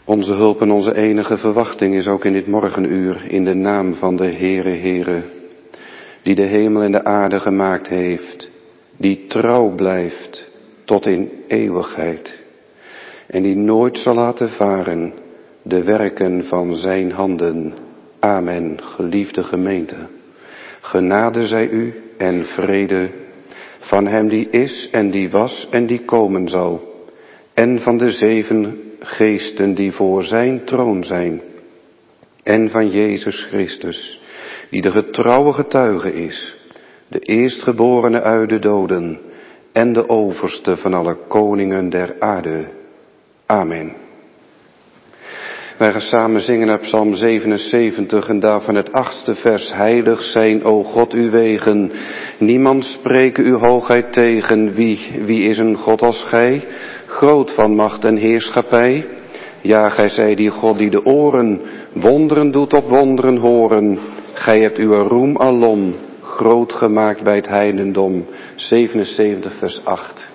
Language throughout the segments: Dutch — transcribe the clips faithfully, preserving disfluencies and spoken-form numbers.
Onze hulp en onze enige verwachting is ook in dit morgenuur in de naam van de Heere Heere, die de hemel en de aarde gemaakt heeft, die trouw blijft tot in eeuwigheid en die nooit zal laten varen de werken van zijn handen. Amen, geliefde gemeente. Genade zij u en vrede van hem die is en die was en die komen zal, en van de zeven geesten die voor zijn troon zijn, en van Jezus Christus, die de getrouwe getuige is, de eerstgeborene uit de doden en de overste van alle koningen der aarde. Amen. Wij gaan samen zingen uit Psalm zevenenzeventig en daarvan het achtste vers. Heilig zijn, o God, uw wegen. Niemand spreke uw hoogheid tegen. Wie, wie is een God als gij? Groot van macht en heerschappij. Ja, gij zij die God die de oren wonderen doet op wonderen horen. Gij hebt uw roem alom groot gemaakt bij het heidendom. zevenenzeventig vers acht.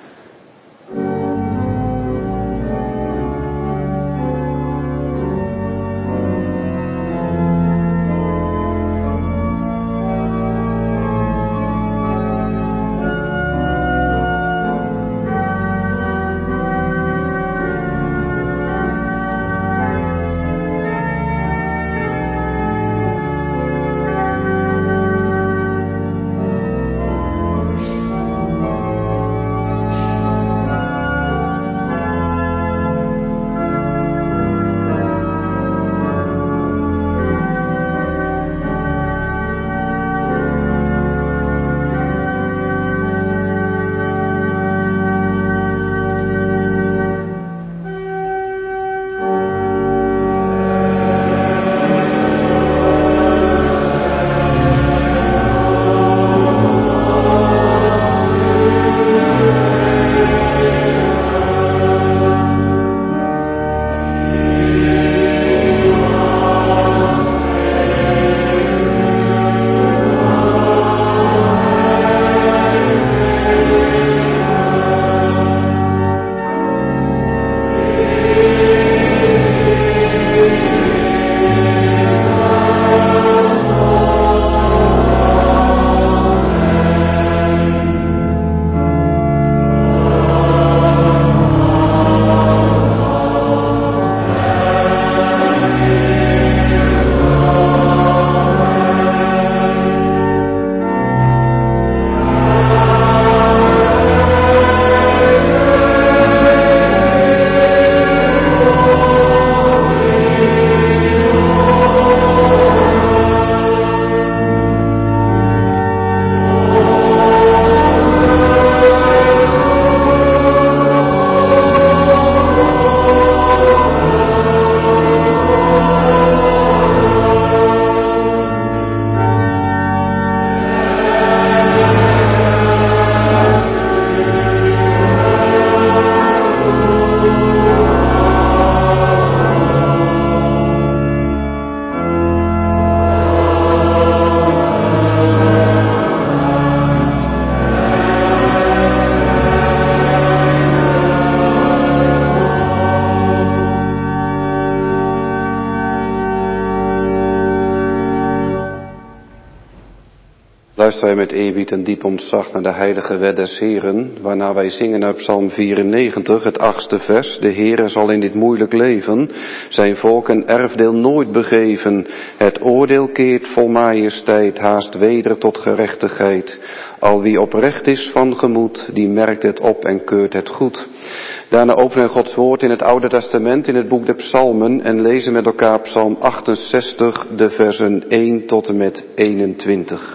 Luisteren wij met eerbied en diep ontzag naar de heilige wet des Heren, waarna wij zingen uit Psalm vierennegentig, het achtste vers. De Heere zal in dit moeilijk leven zijn volk een erfdeel nooit begeven. Het oordeel keert vol majesteit, haast weder tot gerechtigheid. Al wie oprecht is van gemoed, die merkt het op en keurt het goed. Daarna openen we Gods woord in het Oude Testament, in het boek der Psalmen, en lezen met elkaar Psalm achtenzestig, de versen één tot en met eenentwintig.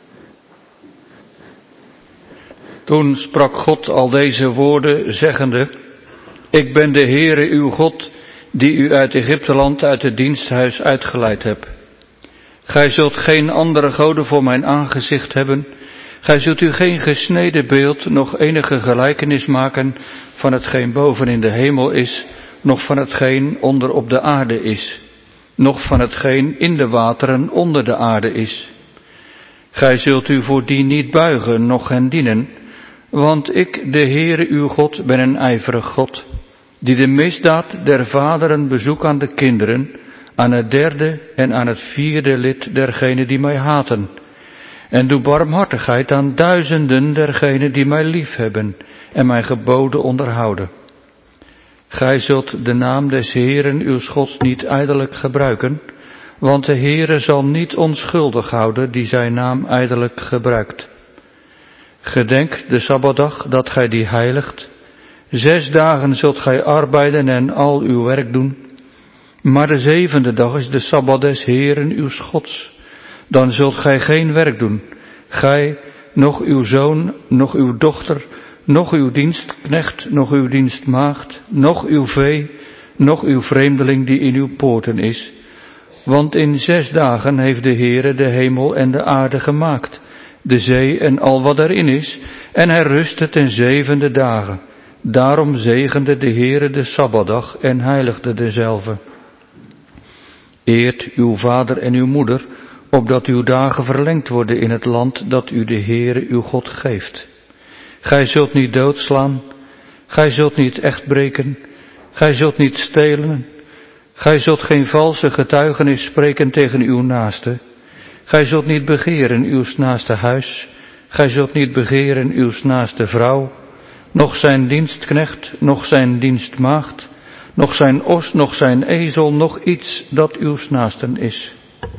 Toen sprak God al deze woorden, zeggende: Ik ben de Heere uw God, die u uit Egypteland, uit het diensthuis uitgeleid heb. Gij zult geen andere goden voor mijn aangezicht hebben. Gij zult u geen gesneden beeld, nog enige gelijkenis maken van hetgeen boven in de hemel is, noch van hetgeen onder op de aarde is, noch van hetgeen in de wateren onder de aarde is. Gij zult u voor die niet buigen, noch hen dienen, want ik, de Heere uw God, ben een ijverig God. die de misdaad der vaderen bezoek aan de kinderen, aan het derde en aan het vierde lid dergenen die mij haten. En doe barmhartigheid aan duizenden dergenen die mij liefhebben en mijn geboden onderhouden. Gij zult de naam des Heeren uw Gods niet ijdelijk gebruiken, want de Heere zal niet onschuldig houden die zijn naam ijdelijk gebruikt. Gedenk de Sabbatdag dat gij die heiligt. Zes dagen zult gij arbeiden en al uw werk doen. Maar de zevende dag is de Sabbat des Heeren uw Gods. Dan zult gij geen werk doen, gij, noch uw zoon, noch uw dochter, noch uw dienstknecht, noch uw dienstmaagd, noch uw vee, noch uw vreemdeling die in uw poorten is. Want in zes dagen heeft de Heere de hemel en de aarde gemaakt, de zee en al wat erin is, en hij rustte ten zevende dagen. Daarom zegende de Heere de Sabbatdag en heiligde dezelve. Eert uw vader en uw moeder, opdat uw dagen verlengd worden in het land dat u de Heere uw God geeft. Gij zult niet doodslaan, gij zult niet echt breken, gij zult niet stelen, gij zult geen valse getuigenis spreken tegen uw naaste, gij zult niet begeren uw naaste huis, gij zult niet begeren uw naaste vrouw, noch zijn dienstknecht, noch zijn dienstmaagd, noch zijn os, noch zijn ezel, noch iets dat uw naasten is.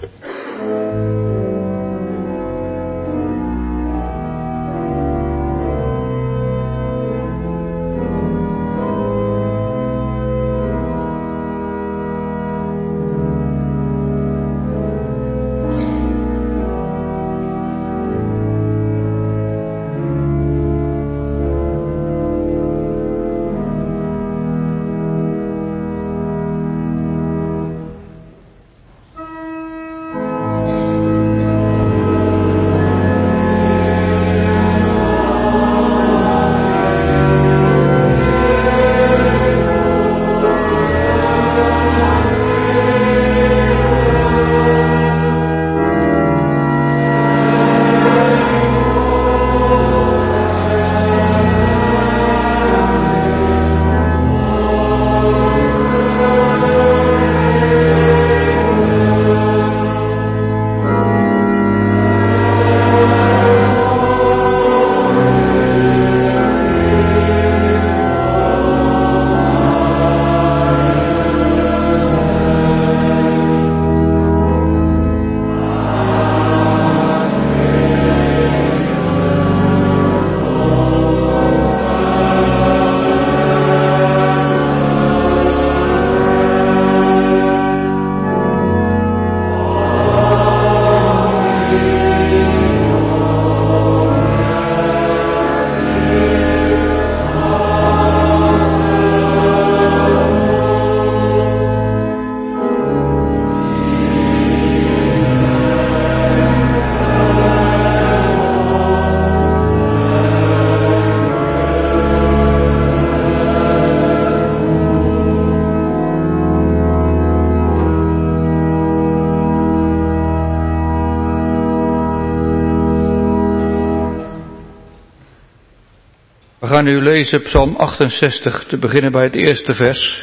We gaan nu lezen Psalm achtenzestig, te beginnen bij het eerste vers.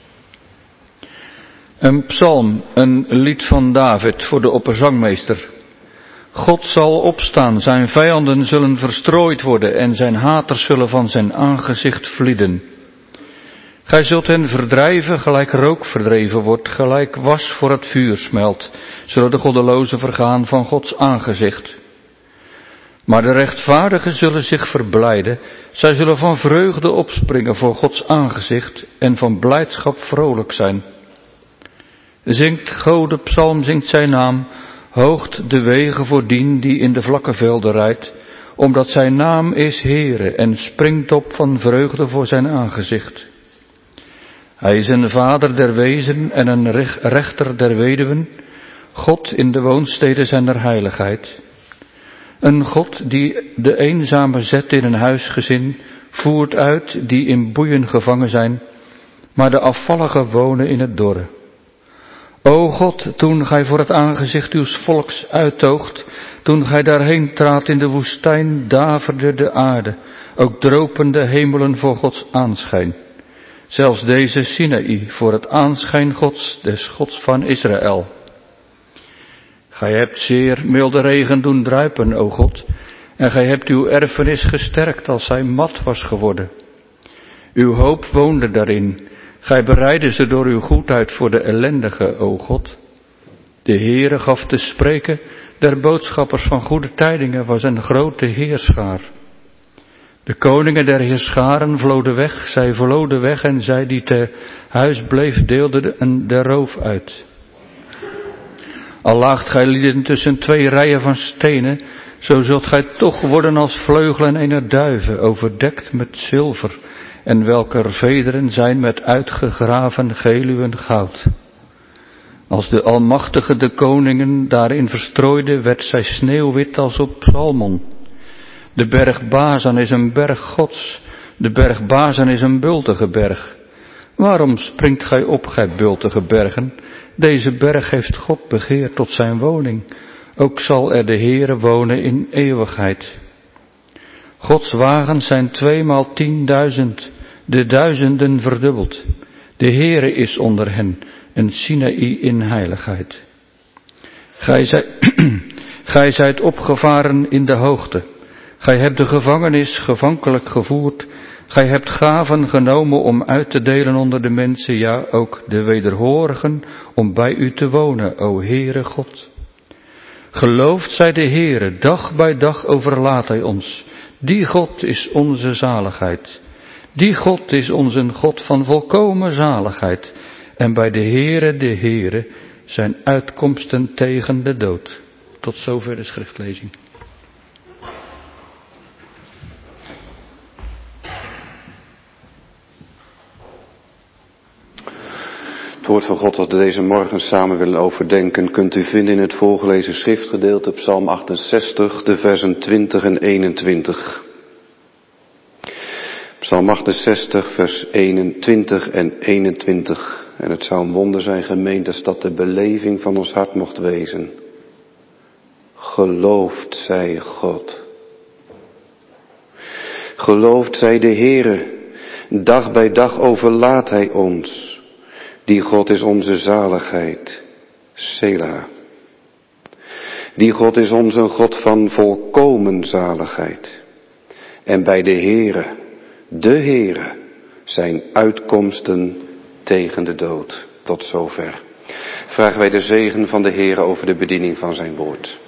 Een psalm, een lied van David voor de opperzangmeester. God zal opstaan, zijn vijanden zullen verstrooid worden en zijn haters zullen van zijn aangezicht vlieden. Gij zult hen verdrijven, gelijk rook verdreven wordt, gelijk was voor het vuur smelt, zullen de goddelozen vergaan van Gods aangezicht. Maar de rechtvaardigen zullen zich verblijden, zij zullen van vreugde opspringen voor Gods aangezicht en van blijdschap vrolijk zijn. Zingt Gode psalm, zingt zijn naam, hoogt de wegen voor dien die in de vlakke velden rijdt, omdat zijn naam is Heere en springt op van vreugde voor zijn aangezicht. Hij is een vader der wezen en een rechter der weduwen, God in de woonsteden zijner heiligheid. Een God die de eenzame zet in een huisgezin, voert uit die in boeien gevangen zijn, maar de afvalligen wonen in het dorre. O God, toen gij voor het aangezicht uws volks uittoogt, toen gij daarheen traadt in de woestijn, daverde de aarde, ook dropen de hemelen voor Gods aanschijn. zelfs deze Sinaï, voor het aanschijn Gods, des Gods van Israël. Gij hebt zeer milde regen doen druipen, o God, en gij hebt uw erfenis gesterkt als zij mat was geworden. Uw hoop woonde daarin, gij bereidde ze door uw goedheid voor de ellendige, o God. De Heere gaf te spreken, der boodschappers van goede tijdingen was een grote heerschaar. De koningen der heerscharen vloden weg, zij vloden weg en zij die te huis bleef deelden de roof uit. Al laagt gij lieden tussen twee rijen van stenen, zo zult gij toch worden als vleugelen ener duiven, overdekt met zilver, en welker vederen zijn met uitgegraven geluwen goud. Als de Almachtige de koningen daarin verstrooide, werd zij sneeuwwit als op Salmon. De berg Bazan is een berg Gods, de berg Bazan is een bultige berg. Waarom springt gij op, gij bultige bergen? Deze berg heeft God begeerd tot zijn woning. Ook zal er de Heere wonen in eeuwigheid. Gods wagens zijn tweemaal tienduizend, de duizenden verdubbeld. De Heere is onder hen, een Sinaï in heiligheid. Gij zijt, gij zijt opgevaren in de hoogte. Gij hebt de gevangenis gevankelijk gevoerd. Gij hebt gaven genomen om uit te delen onder de mensen, ja, ook de wederhorigen, om bij u te wonen, o Heere God. Geloofd zij de Heere, dag bij dag overlaat hij ons. Die God is onze zaligheid. Die God is onze God van volkomen zaligheid. En bij de Heere, de Heere, zijn uitkomsten tegen de dood. Tot zover de schriftlezing. Het woord van God dat we deze morgen samen willen overdenken kunt u vinden in het voorgelezen schriftgedeelte Psalm achtenzestig, de versen twintig en eenentwintig. Psalm achtenzestig, vers eenentwintig en eenentwintig. En het zou een wonder zijn, gemeente, als dat de beleving van ons hart mocht wezen. Geloofd zij God. Geloofd zij de Heere. Dag bij dag overlaat hij ons. Die God is onze zaligheid. Selah. Die God is onze God van volkomen zaligheid. En bij de Heere, de Heere, zijn uitkomsten tegen de dood. Tot zover. Vragen wij de zegen van de Heere over de bediening van zijn woord.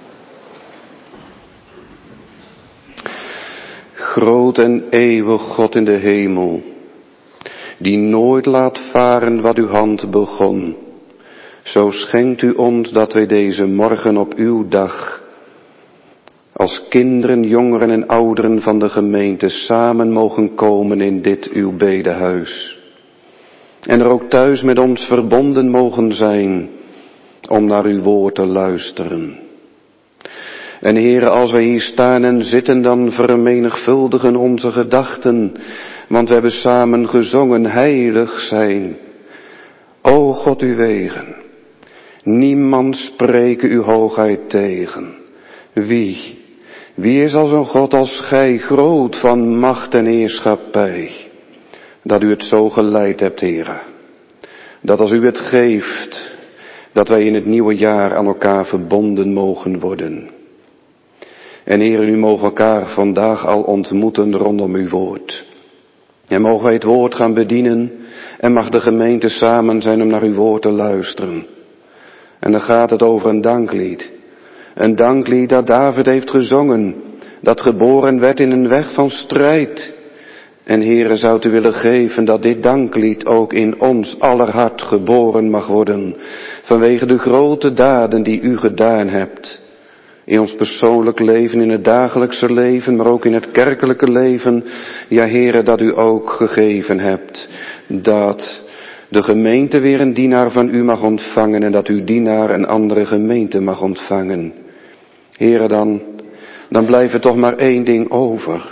Groot en eeuwig God in de hemel, die nooit laat varen wat uw hand begon, zo schenkt u ons dat wij deze morgen op uw dag, als kinderen, jongeren en ouderen van de gemeente, samen mogen komen in dit uw bedehuis. En er ook thuis met ons verbonden mogen zijn, om naar uw woord te luisteren. En Heere, als wij hier staan en zitten, dan vermenigvuldigen onze gedachten, want we hebben samen gezongen, heilig zijn. O God, uw wegen. Niemand spreke uw hoogheid tegen. Wie? Wie is als een God als gij, groot van macht en heerschappij? Dat u het zo geleid hebt, Heere. Dat als u het geeft, dat wij in het nieuwe jaar aan elkaar verbonden mogen worden. En Heere, u mogen elkaar vandaag al ontmoeten rondom uw woord. En mogen wij het woord gaan bedienen en mag de gemeente samen zijn om naar uw woord te luisteren. En dan gaat het over een danklied. Een danklied dat David heeft gezongen, dat geboren werd in een weg van strijd. En Heere, zou u willen geven dat dit danklied ook in ons aller hart geboren mag worden, vanwege de grote daden die u gedaan hebt. In ons persoonlijk leven, in het dagelijkse leven, maar ook in het kerkelijke leven. Ja, Heere, dat u ook gegeven hebt dat de gemeente weer een dienaar van u mag ontvangen en dat uw dienaar een andere gemeente mag ontvangen. Heere, dan, dan blijft er toch maar één ding over.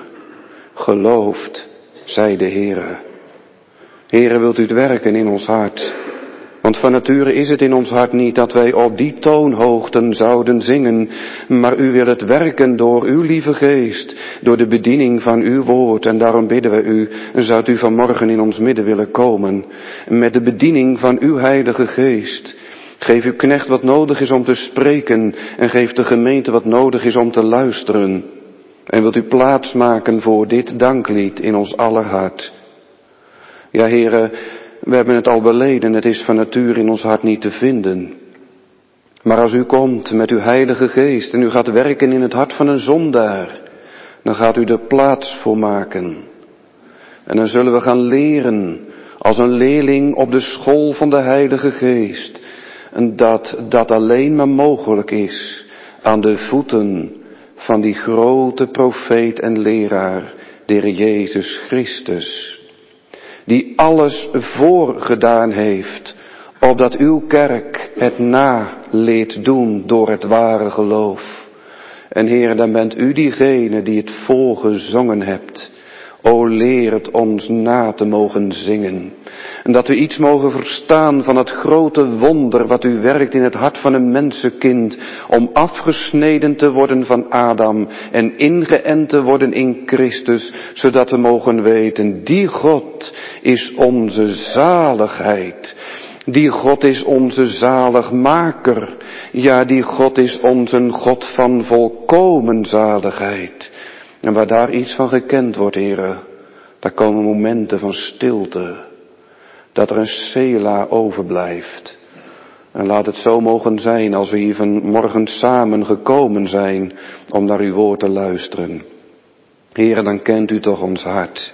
Geloofd zij de Heere. Heere, wilt u het werken in ons hart? Want van nature is het in ons hart niet dat wij op die toonhoogten zouden zingen, maar u wil het werken door uw lieve geest, door de bediening van uw woord. En daarom bidden we u, zou u vanmorgen in ons midden willen komen, met de bediening van uw heilige geest. Geef uw knecht wat nodig is om te spreken en geef de gemeente wat nodig is om te luisteren. En wilt u plaats maken voor dit danklied in ons aller hart. Ja, Heere, we hebben het al beleden, het is van nature in ons hart niet te vinden. Maar als u komt met uw heilige geest en u gaat werken in het hart van een zondaar, dan gaat u er plaats voor maken. En dan zullen we gaan leren als een leerling op de school van de heilige geest. En dat dat alleen maar mogelijk is aan de voeten van die grote profeet en leraar, de Heer Jezus Christus. Die alles voorgedaan heeft, opdat uw kerk het na leert doen door het ware geloof. En Heer, dan bent u diegene die het voorgezongen hebt. O, leer het ons na te mogen zingen. En dat we iets mogen verstaan van het grote wonder wat u werkt in het hart van een mensenkind. Om afgesneden te worden van Adam en ingeënt te worden in Christus. Zodat we mogen weten, die God is onze zaligheid. Die God is onze zaligmaker. Ja, die God is onze God van volkomen zaligheid. En waar daar iets van gekend wordt, Heere, daar komen momenten van stilte. Dat er een Sela overblijft. En laat het zo mogen zijn als we hier vanmorgen samen gekomen zijn om naar uw woord te luisteren. Heere, dan kent u toch ons hart.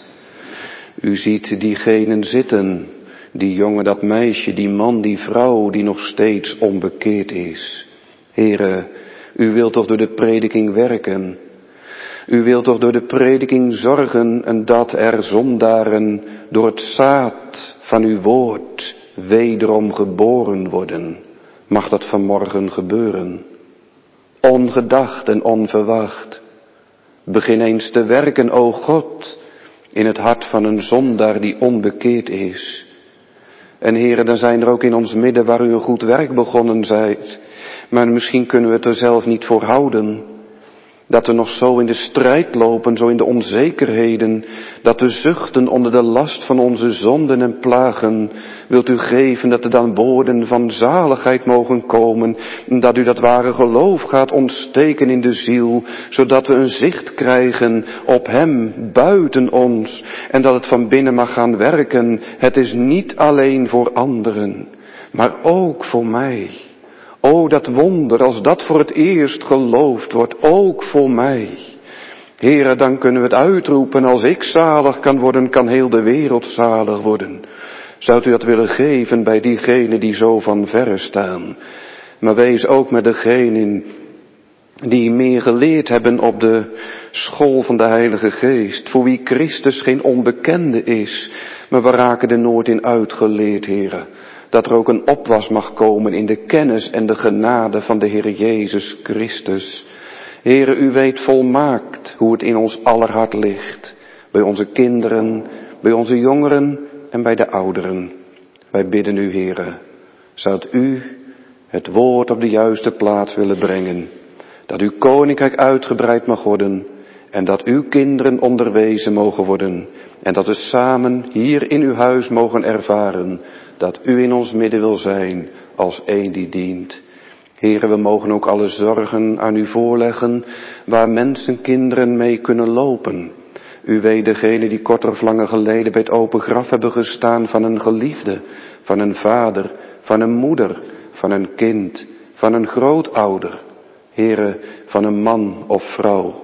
U ziet diegenen zitten, die jongen, dat meisje, die man, die vrouw, die nog steeds onbekeerd is. Heere, u wilt toch door de prediking werken. U wilt toch door de prediking zorgen en dat er zondaren door het zaad van uw woord wederom geboren worden. Mag dat vanmorgen gebeuren? Ongedacht en onverwacht. Begin eens te werken, o God, in het hart van een zondaar die onbekeerd is. En Heere, dan zijn er ook in ons midden waar u een goed werk begonnen zijt. Maar misschien kunnen we het er zelf niet voor houden. Dat we nog zo in de strijd lopen, zo in de onzekerheden, dat we zuchten onder de last van onze zonden en plagen. Wilt u geven dat er dan woorden van zaligheid mogen komen, dat u dat ware geloof gaat ontsteken in de ziel, zodat we een zicht krijgen op hem buiten ons en dat het van binnen mag gaan werken. Het is niet alleen voor anderen, maar ook voor mij. O, dat wonder, als dat voor het eerst geloofd wordt, ook voor mij. Heere, dan kunnen we het uitroepen, als ik zalig kan worden, kan heel de wereld zalig worden. Zou u dat willen geven bij diegenen die zo van verre staan? Maar wees ook met degenen die meer geleerd hebben op de school van de Heilige Geest, voor wie Christus geen onbekende is, maar we raken er nooit in uitgeleerd, Heere. Dat er ook een opwas mag komen in de kennis en de genade van de Heer Jezus Christus. Heere, u weet volmaakt hoe het in ons aller hart ligt. Bij onze kinderen, bij onze jongeren en bij de ouderen. Wij bidden u, Heere, zoudt u het woord op de juiste plaats willen brengen. Dat uw koninkrijk uitgebreid mag worden en dat uw kinderen onderwezen mogen worden. En dat we samen hier in uw huis mogen ervaren dat u in ons midden wil zijn als een die dient. Heere, we mogen ook alle zorgen aan u voorleggen waar mensen, kinderen mee kunnen lopen. U weet degene die kort of langer geleden bij het open graf hebben gestaan van een geliefde, van een vader, van een moeder, van een kind, van een grootouder. Heere, van een man of vrouw.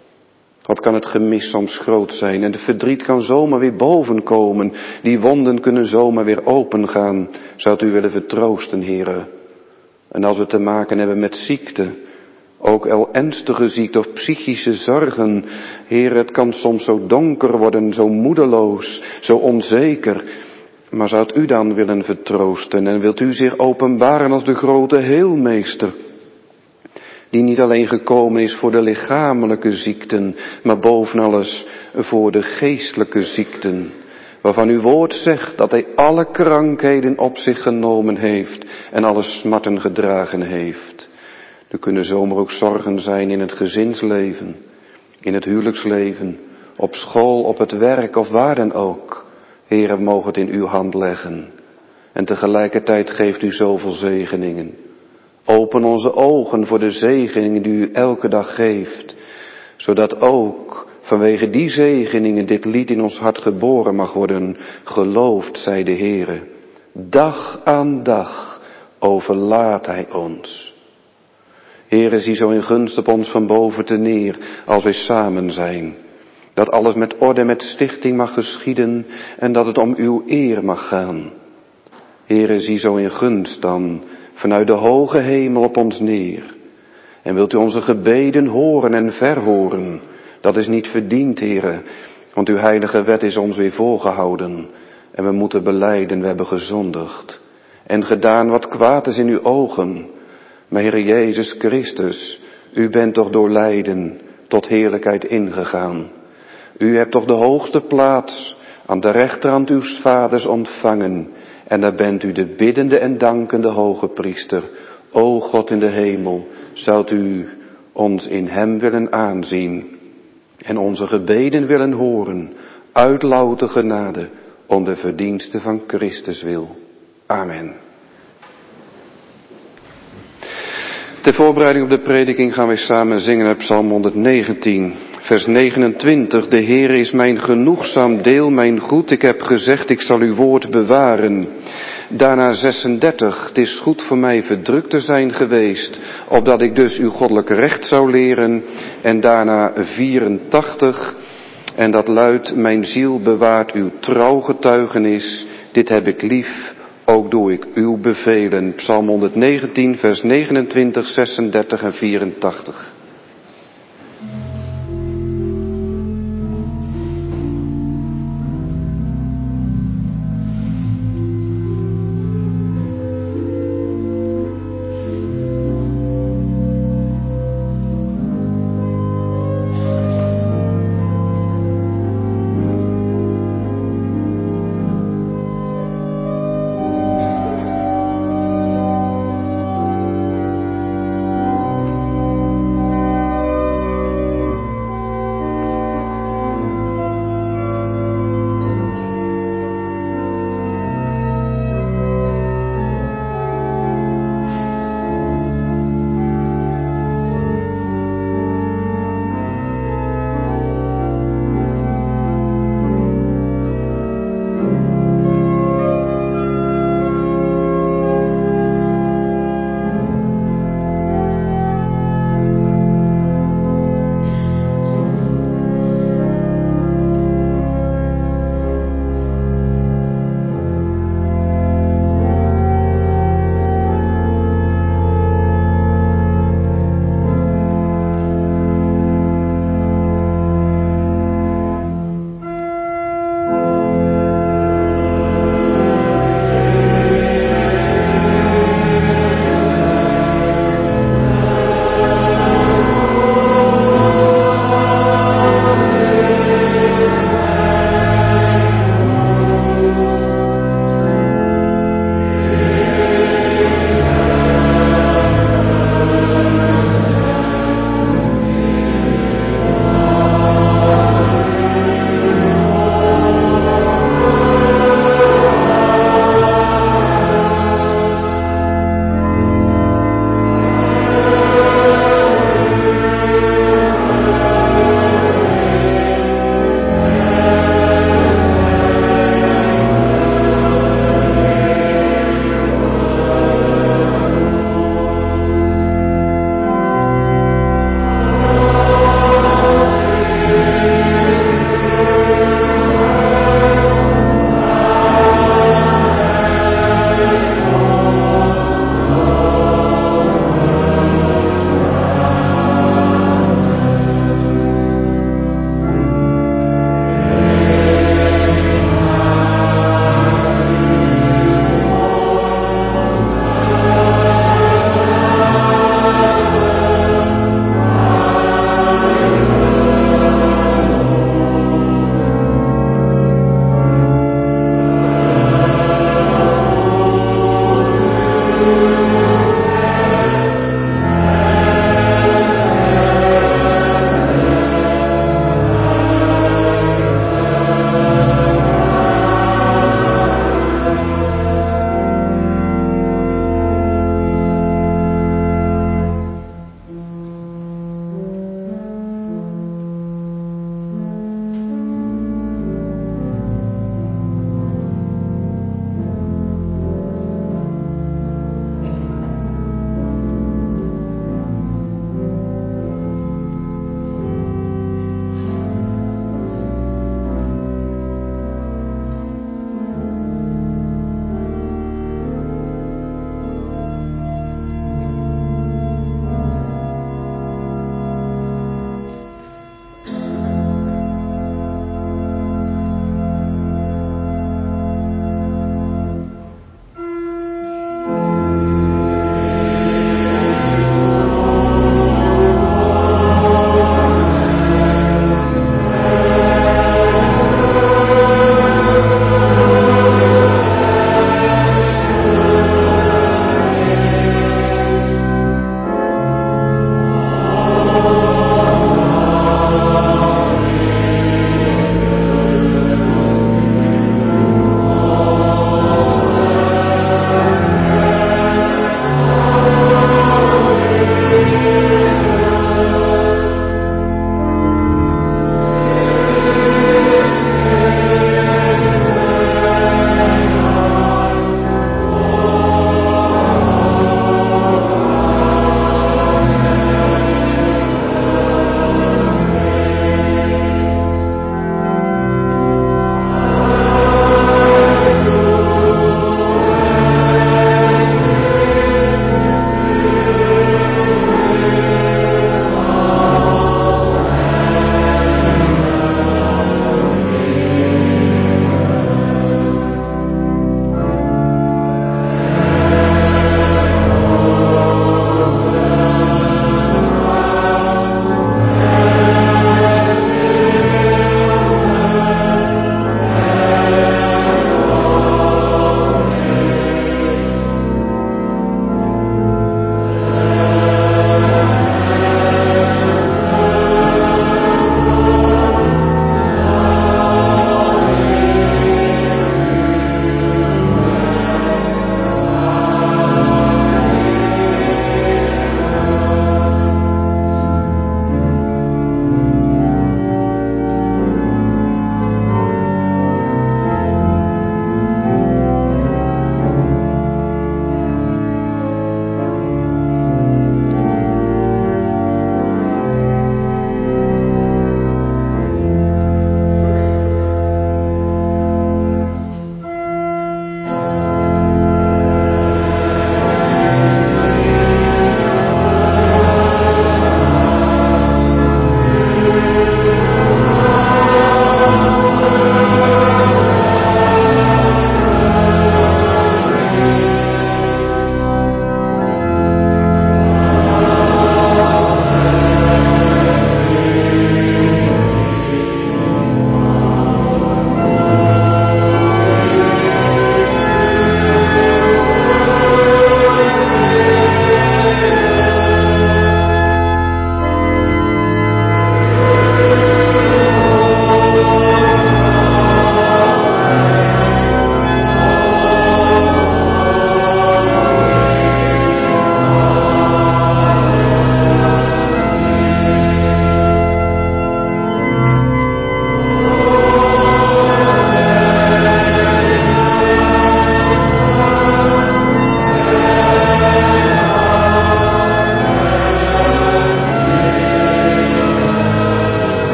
Wat kan het gemis soms groot zijn en de verdriet kan zomaar weer bovenkomen. Die wonden kunnen zomaar weer open gaan. Zou u willen vertroosten, Heere. En als we te maken hebben met ziekte, ook al ernstige ziekte of psychische zorgen. Heere, het kan soms zo donker worden, zo moedeloos, zo onzeker. Maar zou u dan willen vertroosten en wilt u zich openbaren als de grote heelmeester? Die niet alleen gekomen is voor de lichamelijke ziekten, maar boven alles voor de geestelijke ziekten. waarvan uw woord zegt dat hij alle krankheden op zich genomen heeft en alle smarten gedragen heeft. Er kunnen zomaar ook zorgen zijn in het gezinsleven, in het huwelijksleven, op school, op het werk of waar dan ook. Heere, mogen het in uw hand leggen. En tegelijkertijd geeft u zoveel zegeningen. Open onze ogen voor de zegeningen die u elke dag geeft, zodat ook vanwege die zegeningen dit lied in ons hart geboren mag worden. Geloofd zij de Heere. Dag aan dag overlaat hij ons. Heere, zie zo in gunst op ons van boven te neer, als wij samen zijn. Dat alles met orde, met stichting mag geschieden en dat het om uw eer mag gaan. Heere, zie zo in gunst dan vanuit de hoge hemel op ons neer. En wilt u onze gebeden horen en verhoren? Dat is niet verdiend, Heere, want uw heilige wet is ons weer voorgehouden. En we moeten belijden, we hebben gezondigd. En gedaan wat kwaad is in uw ogen. Maar Heere Jezus Christus, u bent toch door lijden tot heerlijkheid ingegaan. U hebt toch de hoogste plaats aan de rechterhand uw vaders ontvangen. En daar bent u de biddende en dankende hoge priester. O God in de hemel, zoudt u ons in hem willen aanzien en onze gebeden willen horen, uit louter genade, om de verdienste van Christus wil. Amen. Ter voorbereiding op de prediking gaan wij samen zingen uit Psalm honderdnegentien, vers negenentwintig. De Heere is mijn genoegzaam deel, mijn goed. Ik heb gezegd, ik zal uw woord bewaren. Daarna zesendertig. Het is goed voor mij verdrukt te zijn geweest, opdat ik dus uw goddelijk recht zou leren. En daarna vierentachtig. En dat luidt, mijn ziel bewaart uw trouw getuigenis. Dit heb ik lief, ook doe ik uw bevelen. Psalm honderdnegentien, vers negenentwintig, zesendertig en vierentachtig. Amen.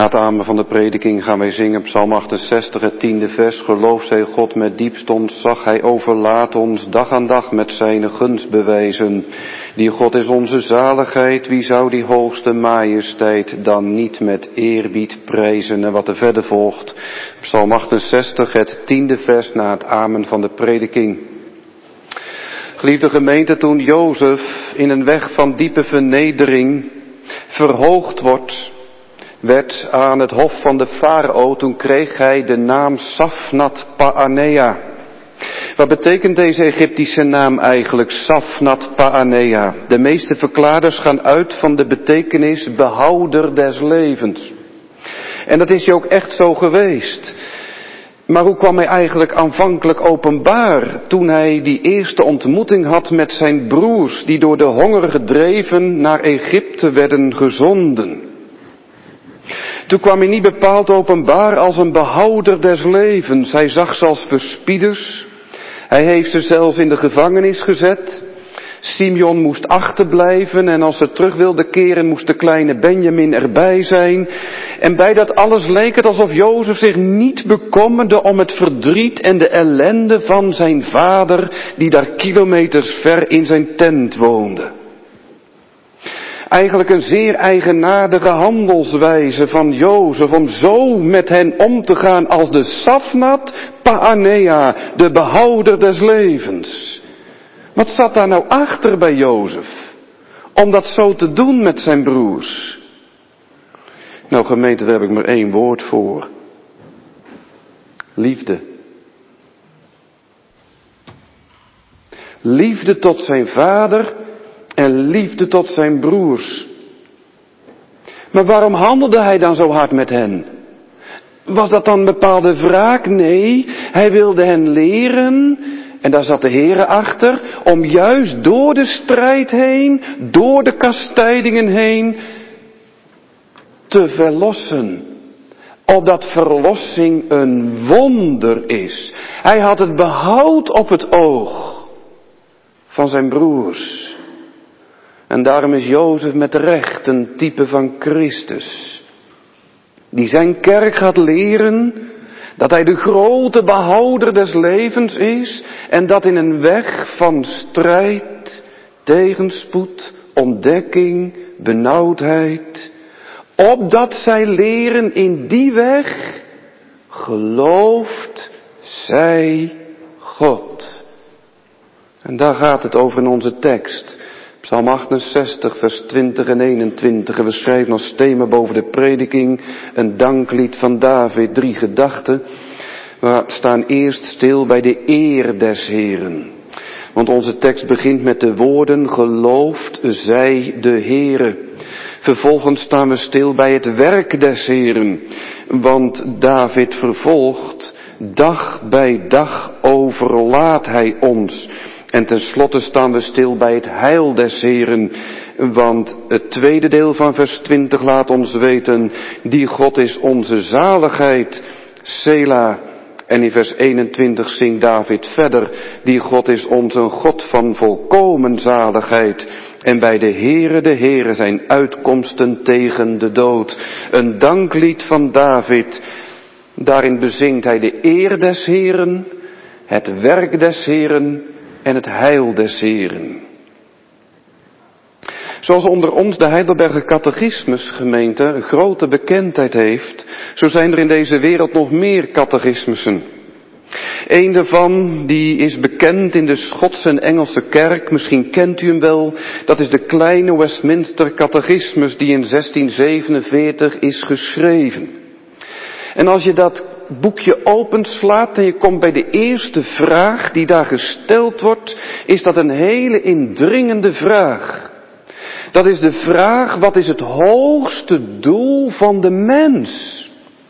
het amen van de prediking gaan wij zingen Psalm achtenzestig, het tiende vers. Geloof zij God met diepst ontzag, hij overlaat ons dag aan dag met zijn gunst bewijzen. Die God is onze zaligheid, wie zou die hoogste majesteit dan niet met eerbied prijzen? En wat er verder volgt, Psalm achtenzestig, het tiende vers na het amen van de prediking. Geliefde gemeente, toen Jozef in een weg van diepe vernedering verhoogd wordt, werd aan het hof van de farao, toen kreeg hij de naam Safnat Paanea. Wat betekent deze Egyptische naam eigenlijk, Safnat Paanea? De meeste verklaarders gaan uit van de betekenis behouder des levens. En dat is hij ook echt zo geweest. Maar hoe kwam hij eigenlijk aanvankelijk openbaar toen hij die eerste ontmoeting had met zijn broers die door de honger gedreven naar Egypte werden gezonden? Toen kwam hij niet bepaald openbaar als een behouder des levens. Hij zag ze als verspieders. Hij heeft ze zelfs in de gevangenis gezet. Simeon moest achterblijven en als ze terug wilden keren moest de kleine Benjamin erbij zijn. En bij dat alles leek het alsof Jozef zich niet bekommerde om het verdriet en de ellende van zijn vader die daar kilometers ver in zijn tent woonde. Eigenlijk een zeer eigenaardige handelswijze van Jozef om zo met hen om te gaan als de Safnat Paanea, de behouder des levens. Wat zat daar nou achter bij Jozef? Om dat zo te doen met zijn broers. Nou gemeente, daar heb ik maar één woord voor. Liefde. Liefde tot zijn vader en liefde tot zijn broers. Maar waarom handelde hij dan zo hard met hen? Was dat dan een bepaalde wraak? Nee, hij wilde hen leren, en daar zat de Heere achter, om juist door de strijd heen, door de kastijdingen heen, te verlossen. Opdat verlossing een wonder is. Hij had het behoud op het oog van zijn broers. En daarom is Jozef met recht een type van Christus. Die zijn kerk gaat leren dat hij de grote behouder des levens is. En dat in een weg van strijd, tegenspoed, ontdekking, benauwdheid. Opdat zij leren in die weg, gelooft zij God. En daar gaat het over in onze tekst. Psalm achtenzestig, vers twintig en eenentwintig. En we schrijven als thema boven de prediking een danklied van David. Drie gedachten. We staan eerst stil bij de eer des Heeren. Want onze tekst begint met de woorden, gelooft zij de Heere. Vervolgens staan we stil bij het werk des Heeren. Want David vervolgt, dag bij dag overlaat hij ons. En tenslotte staan we stil bij het heil des Heeren. Want het tweede deel van vers twintig laat ons weten, die God is onze zaligheid, Sela. En in vers eenentwintig zingt David verder, die God is ons een God van volkomen zaligheid. En bij de Heere, de Heere zijn uitkomsten tegen de dood. Een danklied van David. Daarin bezingt hij de eer des Heeren, het werk des Heeren en het heil des Heeren. Zoals onder ons de Heidelberger Catechismus gemeente een grote bekendheid heeft, zo zijn er in deze wereld nog meer catechismussen. Eén daarvan, die is bekend in de Schotse en Engelse kerk, misschien kent u hem wel, dat is de kleine Westminster Catechismus die in zestien zevenenveertig is geschreven. En als je dat boekje openslaat en je komt bij de eerste vraag die daar gesteld wordt, is dat een hele indringende vraag. Dat is de vraag, wat is het hoogste doel van de mens?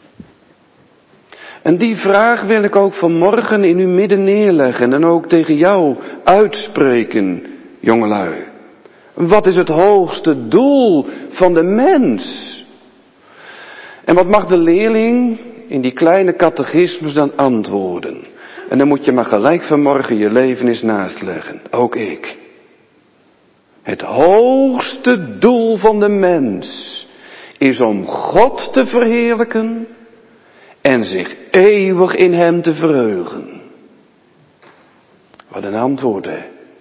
En die vraag wil ik ook vanmorgen in uw midden neerleggen en ook tegen jou uitspreken, jongelui. Wat is het hoogste doel van de mens? En wat mag de leerling in die kleine catechismus dan antwoorden? En dan moet je maar gelijk vanmorgen je leven eens naast leggen, ook ik. Het hoogste doel van de mens is om God te verheerlijken en zich eeuwig in hem te verheugen. Wat een antwoord, hè.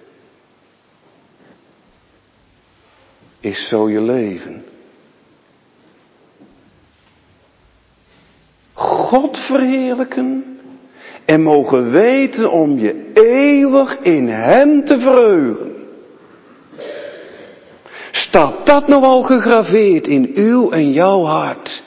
Is zo je leven? God verheerlijken en mogen weten om je eeuwig in hem te verheugen. Staat dat nou al gegraveerd in uw en jouw hart?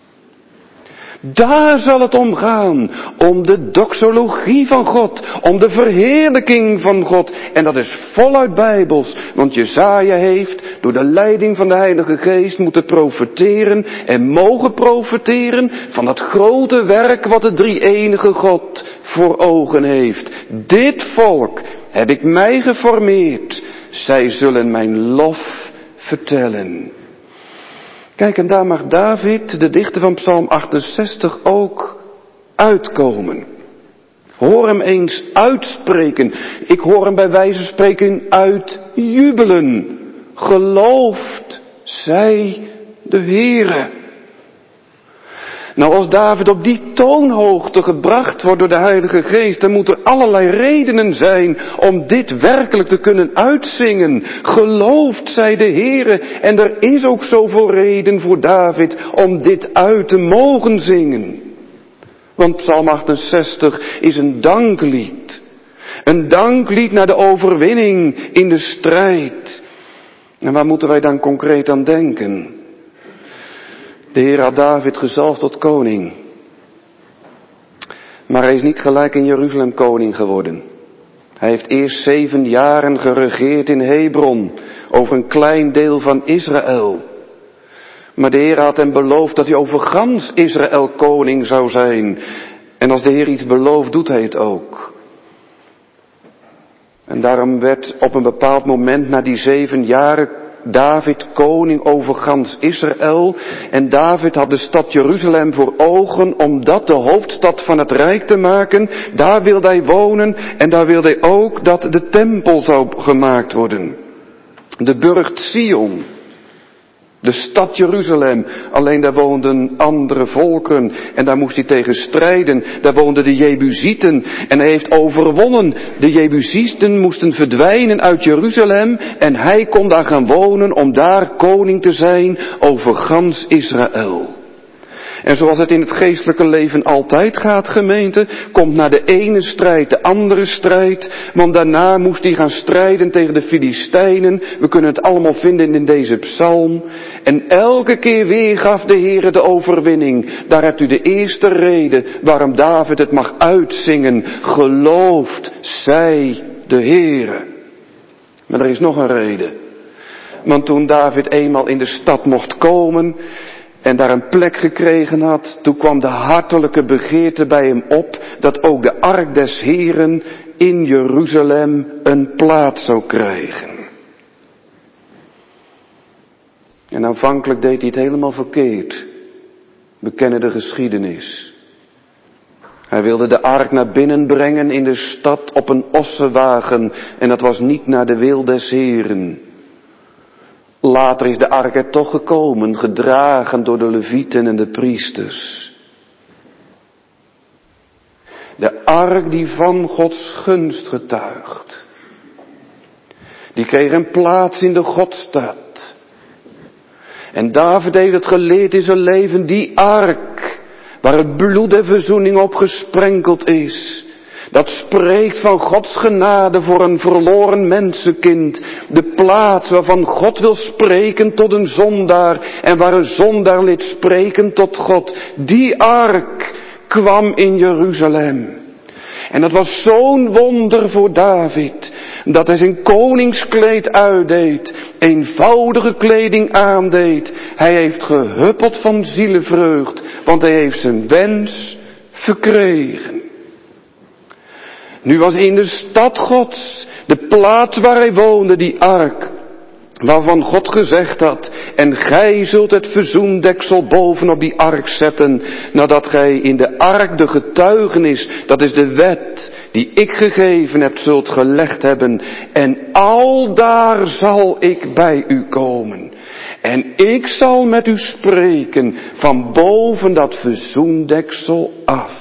Daar zal het om gaan, om de doxologie van God, om de verheerlijking van God. En dat is voluit bijbels, want Jesaja heeft door de leiding van de Heilige Geest moeten profeteren en mogen profeteren van dat grote werk wat de drie-enige God voor ogen heeft. Dit volk heb ik mij geformeerd, zij zullen mijn lof vertellen. Kijk, en daar mag David, de dichter van Psalm achtenzestig, ook uitkomen. Hoor hem eens uitspreken. Ik hoor hem bij wijze van spreken uitjubelen. Gelooft zij de Heere. Nou, als David op die toonhoogte gebracht wordt door de Heilige Geest, dan moeten er allerlei redenen zijn om dit werkelijk te kunnen uitzingen. Gelooft zij de Heere, en er is ook zoveel reden voor David om dit uit te mogen zingen. Want Psalm achtenzestig is een danklied. Een danklied naar de overwinning in de strijd. En waar moeten wij dan concreet aan denken? De Heer had David gezalfd tot koning. Maar hij is niet gelijk in Jeruzalem koning geworden. Hij heeft eerst zeven jaren geregeerd in Hebron, over een klein deel van Israël. Maar de Heer had hem beloofd dat hij over gans Israël koning zou zijn. En als de Heer iets belooft, doet hij het ook. En daarom werd op een bepaald moment na die zeven jaren David koning over gans Israël. En David had de stad Jeruzalem voor ogen om dat de hoofdstad van het rijk te maken. Daar wilde hij wonen en daar wilde hij ook dat de tempel zou gemaakt worden. De burcht Sion. De stad Jeruzalem, alleen daar woonden andere volken en daar moest hij tegen strijden. Daar woonden de Jebusieten en hij heeft overwonnen. De Jebusieten moesten verdwijnen uit Jeruzalem en hij kon daar gaan wonen om daar koning te zijn over gans Israël. En zoals het in het geestelijke leven altijd gaat, gemeente, komt na de ene strijd de andere strijd. Want daarna moest hij gaan strijden tegen de Filistijnen. We kunnen het allemaal vinden in deze psalm. En elke keer weer gaf de Heere de overwinning. Daar hebt u de eerste reden waarom David het mag uitzingen. Gelooft zij de Heere. Maar er is nog een reden. Want toen David eenmaal in de stad mocht komen en daar een plek gekregen had, toen kwam de hartelijke begeerte bij hem op dat ook de ark des Heeren in Jeruzalem een plaats zou krijgen. En aanvankelijk deed hij het helemaal verkeerd. We kennen de geschiedenis. Hij wilde de ark naar binnen brengen in de stad op een ossenwagen en dat was niet naar de wil des Heeren. Later is de ark er toch gekomen, gedragen door de levieten en de priesters. De ark die van Gods gunst getuigt. Die kreeg een plaats in de Godstad. En David heeft het geleerd in zijn leven, die ark, waar het bloed der verzoening op gesprenkeld is. Dat spreekt van Gods genade voor een verloren mensenkind. De plaats waarvan God wil spreken tot een zondaar. En waar een zondaar liet spreken tot God. Die ark kwam in Jeruzalem. En dat was zo'n wonder voor David. Dat hij zijn koningskleed uitdeed. Eenvoudige kleding aandeed. Hij heeft gehuppeld van zielevreugd. Want hij heeft zijn wens verkregen. Nu was in de stad Gods, de plaats waar hij woonde, die ark, waarvan God gezegd had, en gij zult het verzoendeksel bovenop die ark zetten, nadat gij in de ark de getuigenis, dat is de wet die ik gegeven heb, zult gelegd hebben, en aldaar zal ik bij u komen. En ik zal met u spreken van boven dat verzoendeksel af.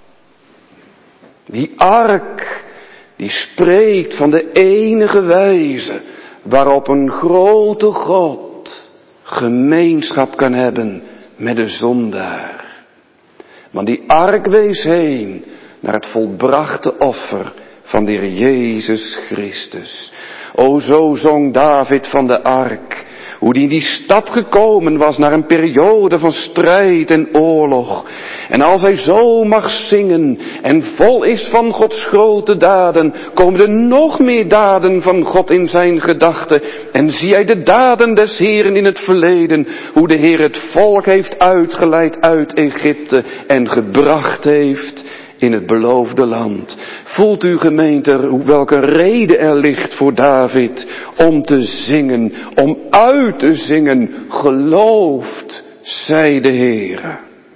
Die ark, die spreekt van de enige wijze waarop een grote God gemeenschap kan hebben met de zondaar. Want die ark wees heen naar het volbrachte offer van de Heer Jezus Christus. O, zo zong David van de ark, hoe die in die stad gekomen was naar een periode van strijd en oorlog. En als hij zo mag zingen en vol is van Gods grote daden, komen er nog meer daden van God in zijn gedachten. En zie hij de daden des Heeren in het verleden, hoe de Heer het volk heeft uitgeleid uit Egypte en gebracht heeft in het beloofde land. Voelt u, gemeente, welke reden er ligt voor David om te zingen, om uit te zingen, geloofd zij de Heere.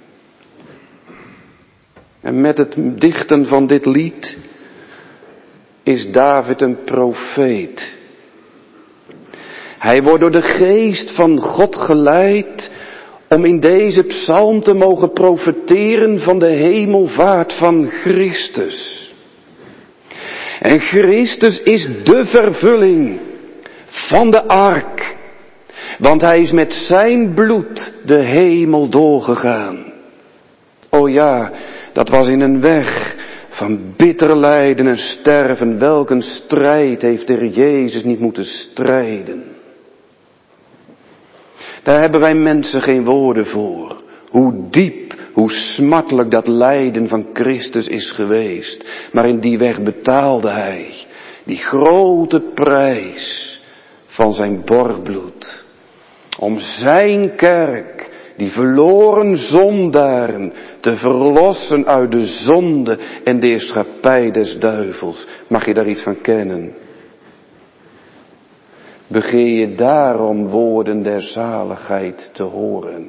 En met het dichten van dit lied is David een profeet. Hij wordt door de geest van God geleid om in deze psalm te mogen profeteren van de hemelvaart van Christus. En Christus is de vervulling van de ark, want hij is met zijn bloed de hemel doorgegaan. O ja, dat was in een weg van bitter lijden en sterven. Welk een strijd heeft de Heer Jezus niet moeten strijden. Daar hebben wij mensen geen woorden voor. Hoe diep, hoe smartelijk dat lijden van Christus is geweest. Maar in die weg betaalde hij die grote prijs van zijn borgbloed. Om zijn kerk, die verloren zondaren, te verlossen uit de zonde en de heerschappij des duivels. Mag je daar iets van kennen? Begeer je daarom woorden der zaligheid te horen?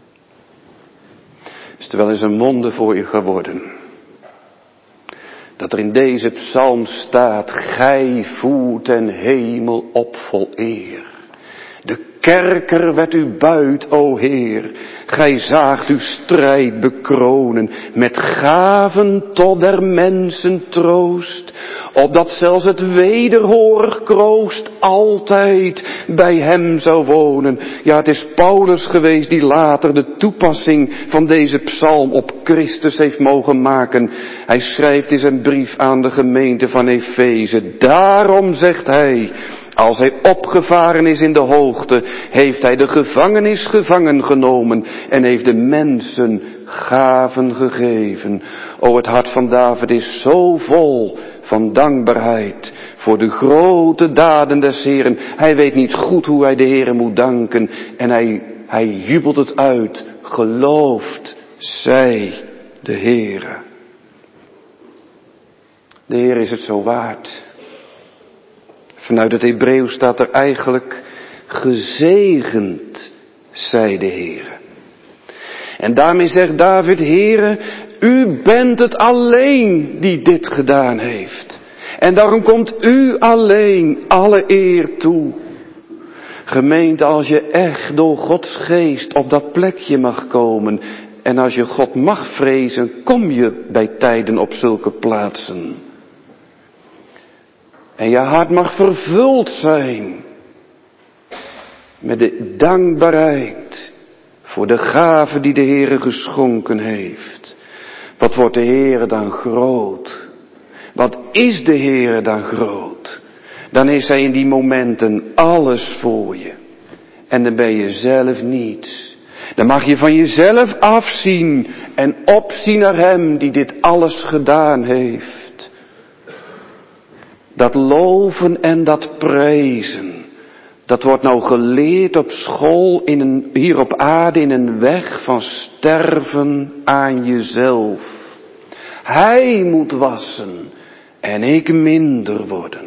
Is er wel eens een wonder voor je geworden? Dat er in deze psalm staat, gij voert den hemel op vol eer. De kerker werd u buit, o Heer. Gij zaagt uw strijd bekronen met gaven tot der mensen troost. Opdat zelfs het wederhorig kroost altijd bij hem zou wonen. Ja, het is Paulus geweest die later de toepassing van deze psalm op Christus heeft mogen maken. Hij schrijft in zijn brief aan de gemeente van Efeze. Daarom zegt hij, als hij opgevaren is in de hoogte, heeft hij de gevangenis gevangen genomen en heeft de mensen gaven gegeven. O, het hart van David is zo vol van dankbaarheid voor de grote daden des Heeren. Hij weet niet goed hoe hij de Heeren moet danken en hij, hij jubelt het uit. Geloofd zij de Heere. De Heer is het zo waard. Vanuit het Hebreeuws staat er eigenlijk gezegend zij de Heere. En daarmee zegt David, Heere, u bent het alleen die dit gedaan heeft. En daarom komt u alleen alle eer toe. Gemeente, als je echt door Gods geest op dat plekje mag komen. En als je God mag vrezen, kom je bij tijden op zulke plaatsen. En je hart mag vervuld zijn met de dankbaarheid voor de gave die de Heere geschonken heeft. Wat wordt de Heere dan groot? Wat is de Heere dan groot? Dan is hij in die momenten alles voor je. En dan ben je zelf niets. Dan mag je van jezelf afzien en opzien naar hem die dit alles gedaan heeft. Dat loven en dat prijzen, dat wordt nou geleerd op school in een, hier op aarde in een weg van sterven aan jezelf. Hij moet wassen en ik minder worden.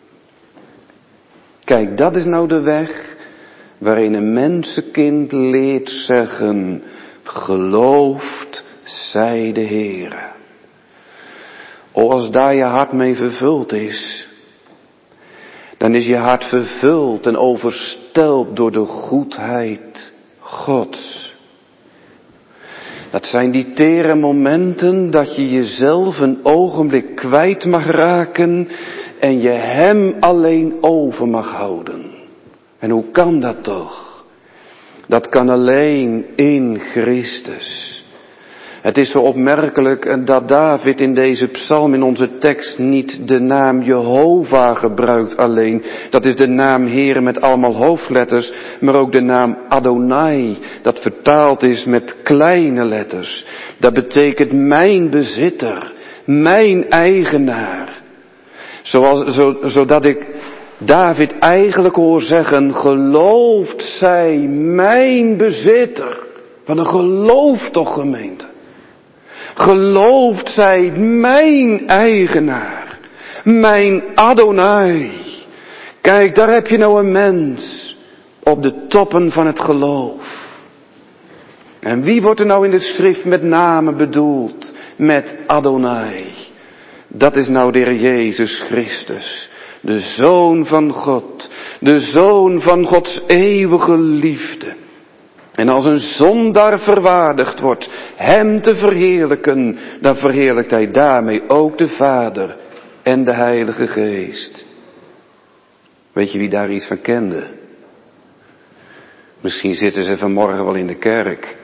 Kijk, dat is nou de weg waarin een mensenkind leert zeggen, geloofd zij de Heere. O, als daar je hart mee vervuld is, dan is je hart vervuld en overstelpt versteld door de goedheid Gods. Dat zijn die tere momenten dat je jezelf een ogenblik kwijt mag raken en je Hem alleen over mag houden. En hoe kan dat toch? Dat kan alleen in Christus. Het is zo opmerkelijk dat David in deze psalm in onze tekst niet de naam Jehovah gebruikt alleen. Dat is de naam Heere met allemaal hoofdletters, maar ook de naam Adonai, dat vertaald is met kleine letters. Dat betekent mijn bezitter, mijn eigenaar. Zoals, zo, zodat ik David eigenlijk hoor zeggen, gelooft zij mijn bezitter. Wat een geloof toch, gemeente. Gelooft zij mijn eigenaar, mijn Adonai. Kijk, daar heb je nou een mens op de toppen van het geloof. En wie wordt er nou in de schrift met name bedoeld met Adonai? Dat is nou de Heer Jezus Christus, de Zoon van God, de Zoon van Gods eeuwige liefde. En als een zondaar verwaardigd wordt Hem te verheerlijken, dan verheerlijkt Hij daarmee ook de Vader en de Heilige Geest. Weet je wie daar iets van kende? Misschien zitten ze vanmorgen wel in de kerk.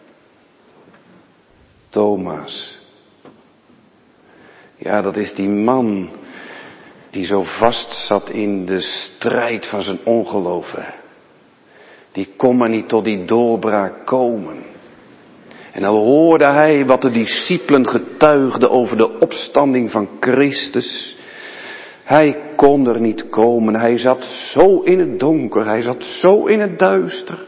Thomas. Ja, dat is die man die zo vast zat in de strijd van zijn ongeloof. Die kon maar niet tot die doorbraak komen. En dan hoorde hij wat de discipelen getuigden over de opstanding van Christus. Hij kon er niet komen. Hij zat zo in het donker. Hij zat zo in het duister.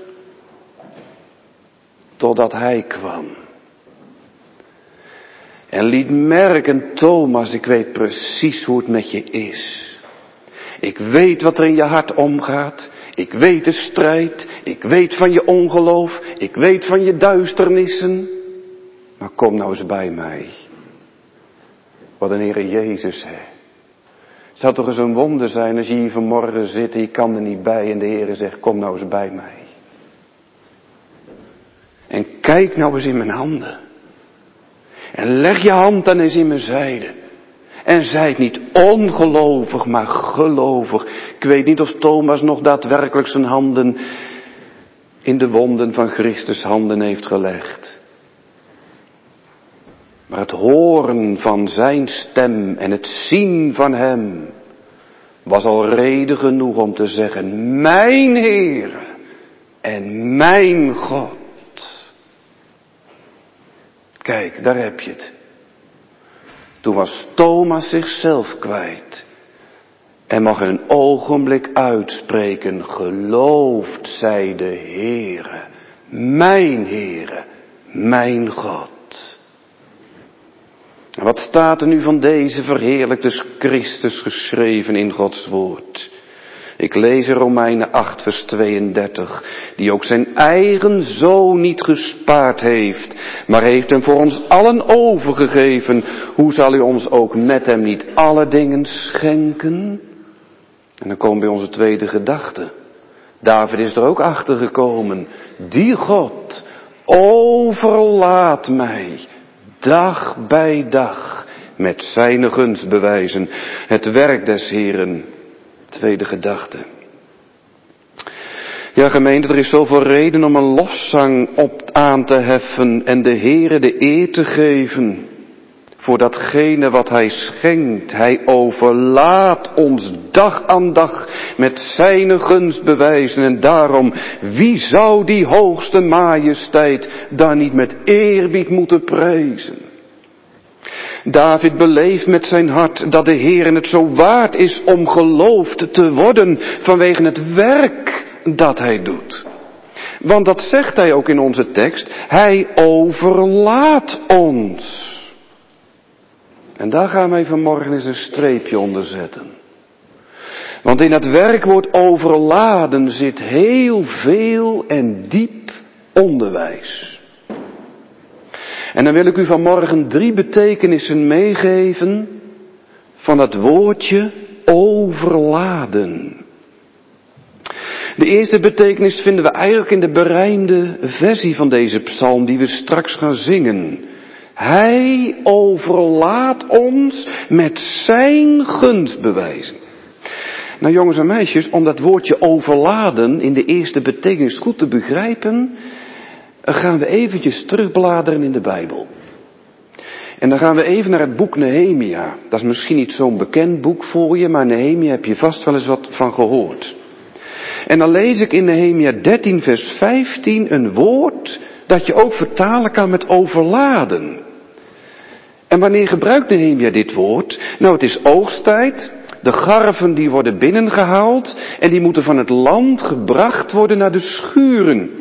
Totdat hij kwam. En liet merken, Thomas, ik weet precies hoe het met je is. Ik weet wat er in je hart omgaat. Ik weet de strijd. Ik weet van je ongeloof. Ik weet van je duisternissen. Maar kom nou eens bij mij. Wat een Heere Jezus, hè. Het zou toch eens een wonder zijn als je hier vanmorgen zit en je kan er niet bij en de Heere zegt, kom nou eens bij mij. En kijk nou eens in mijn handen. En leg je hand dan eens in mijn zijde. En zijt niet ongelovig, maar gelovig. Ik weet niet of Thomas nog daadwerkelijk zijn handen in de wonden van Christus handen heeft gelegd. Maar het horen van zijn stem en het zien van hem was al reden genoeg om te zeggen, mijn Heer en mijn God. Kijk, daar heb je het. Toen was Thomas zichzelf kwijt. En mag een ogenblik uitspreken, gelooft zij de Heere, mijn Heere, mijn God. En wat staat er nu van deze verheerlijkte Christus geschreven in Gods woord? Ik lees in Romeinen acht vers tweeëndertig, die ook zijn eigen zoon niet gespaard heeft, maar heeft hem voor ons allen overgegeven. Hoe zal u ons ook met hem niet alle dingen schenken? En dan komen we bij onze tweede gedachte. David is er ook achter gekomen. Die God overlaat mij dag bij dag met zijn gunstbewijzen. Het werk des Heeren. Tweede gedachte. Ja, gemeente, er is zoveel reden om een lofzang op aan te heffen en de Heere de eer te geven voor datgene wat Hij schenkt. Hij overlaat ons dag aan dag met zijn gunstbewijzen en daarom, wie zou die hoogste majesteit dan niet met eerbied moeten prijzen? David beleeft met zijn hart dat de Heer het zo waard is om geloofd te worden vanwege het werk dat Hij doet. Want dat zegt Hij ook in onze tekst. Hij overlaat ons. En daar gaan wij vanmorgen eens een streepje onder zetten. Want in het werkwoord overladen zit heel veel en diep onderwijs. En dan wil ik u vanmorgen drie betekenissen meegeven van het woordje overladen. De eerste betekenis vinden we eigenlijk in de berijmde versie van deze psalm die we straks gaan zingen. Hij overlaat ons met zijn gunstbewijzen. Nou jongens en meisjes, om dat woordje overladen in de eerste betekenis goed te begrijpen, gaan we eventjes terugbladeren in de Bijbel. En dan gaan we even naar het boek Nehemia. Dat is misschien niet zo'n bekend boek voor je, maar Nehemia heb je vast wel eens wat van gehoord. En dan lees ik in Nehemia dertien vers vijftien een woord dat je ook vertalen kan met overladen. En wanneer gebruikt Nehemia dit woord? Nou, het is oogsttijd. De garven die worden binnengehaald en die moeten van het land gebracht worden naar de schuren.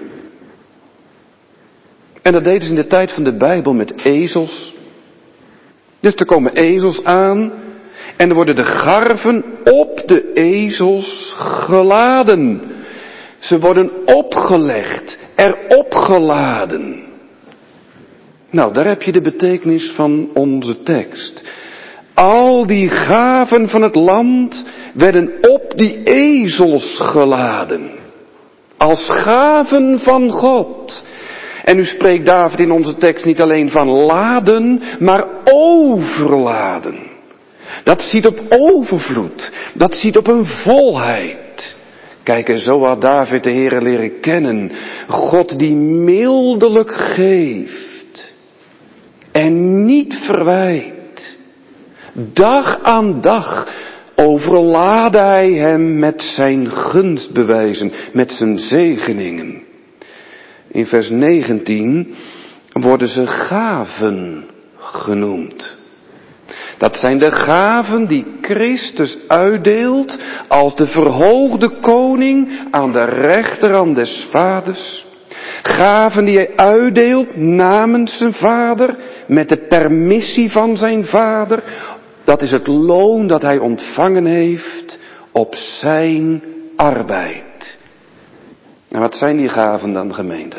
En dat deden ze in de tijd van de Bijbel met ezels. Dus er komen ezels aan en dan worden de garven op de ezels geladen. Ze worden opgelegd, erop geladen. Nou, daar heb je de betekenis van onze tekst. Al die gaven van het land werden op die ezels geladen. Als gaven van God. En nu spreekt David in onze tekst niet alleen van laden, maar overladen. Dat ziet op overvloed. Dat ziet op een volheid. Kijk, en zo had David de Heere leren kennen. God die mildelijk geeft. En niet verwijt. Dag aan dag overlaadde hij hem met zijn gunstbewijzen, met zijn zegeningen. In vers negentien worden ze gaven genoemd. Dat zijn de gaven die Christus uitdeelt als de verhoogde koning aan de rechterhand des vaders. Gaven die hij uitdeelt namens zijn vader, met de permissie van zijn vader. Dat is het loon dat hij ontvangen heeft op zijn arbeid. En wat zijn die gaven dan, gemeente?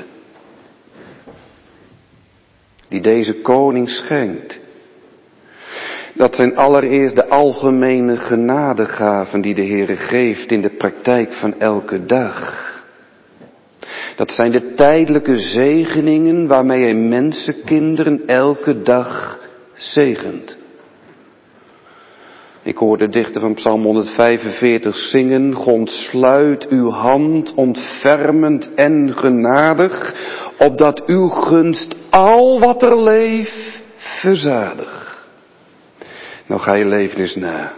Die deze koning schenkt. Dat zijn allereerst de algemene genadegaven die de Heere geeft in de praktijk van elke dag. Dat zijn de tijdelijke zegeningen waarmee hij mensenkinderen elke dag zegent. Ik hoor de dichter van Psalm honderdvijfenveertig zingen. God sluit uw hand ontfermend en genadig, opdat uw gunst al wat er leeft verzadigt. Nou ga je leven eens na.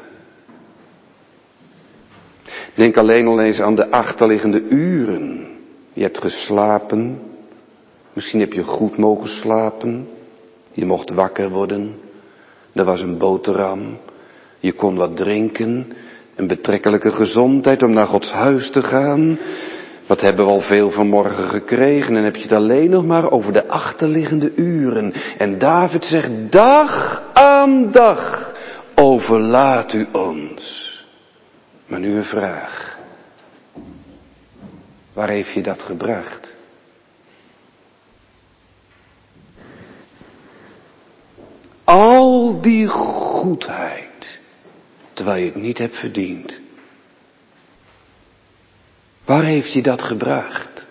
Denk alleen al eens aan de achterliggende uren. Je hebt geslapen. Misschien heb je goed mogen slapen. Je mocht wakker worden. Er was een boterham. Je kon wat drinken. Een betrekkelijke gezondheid om naar Gods huis te gaan. Wat hebben we al veel vanmorgen gekregen. En heb je het alleen nog maar over de achterliggende uren. En David zegt dag aan dag overlaat u ons. Maar nu een vraag. Waar heeft je dat gebracht? Al die goedheid, terwijl je het niet hebt verdiend. Waar heeft je dat gebracht?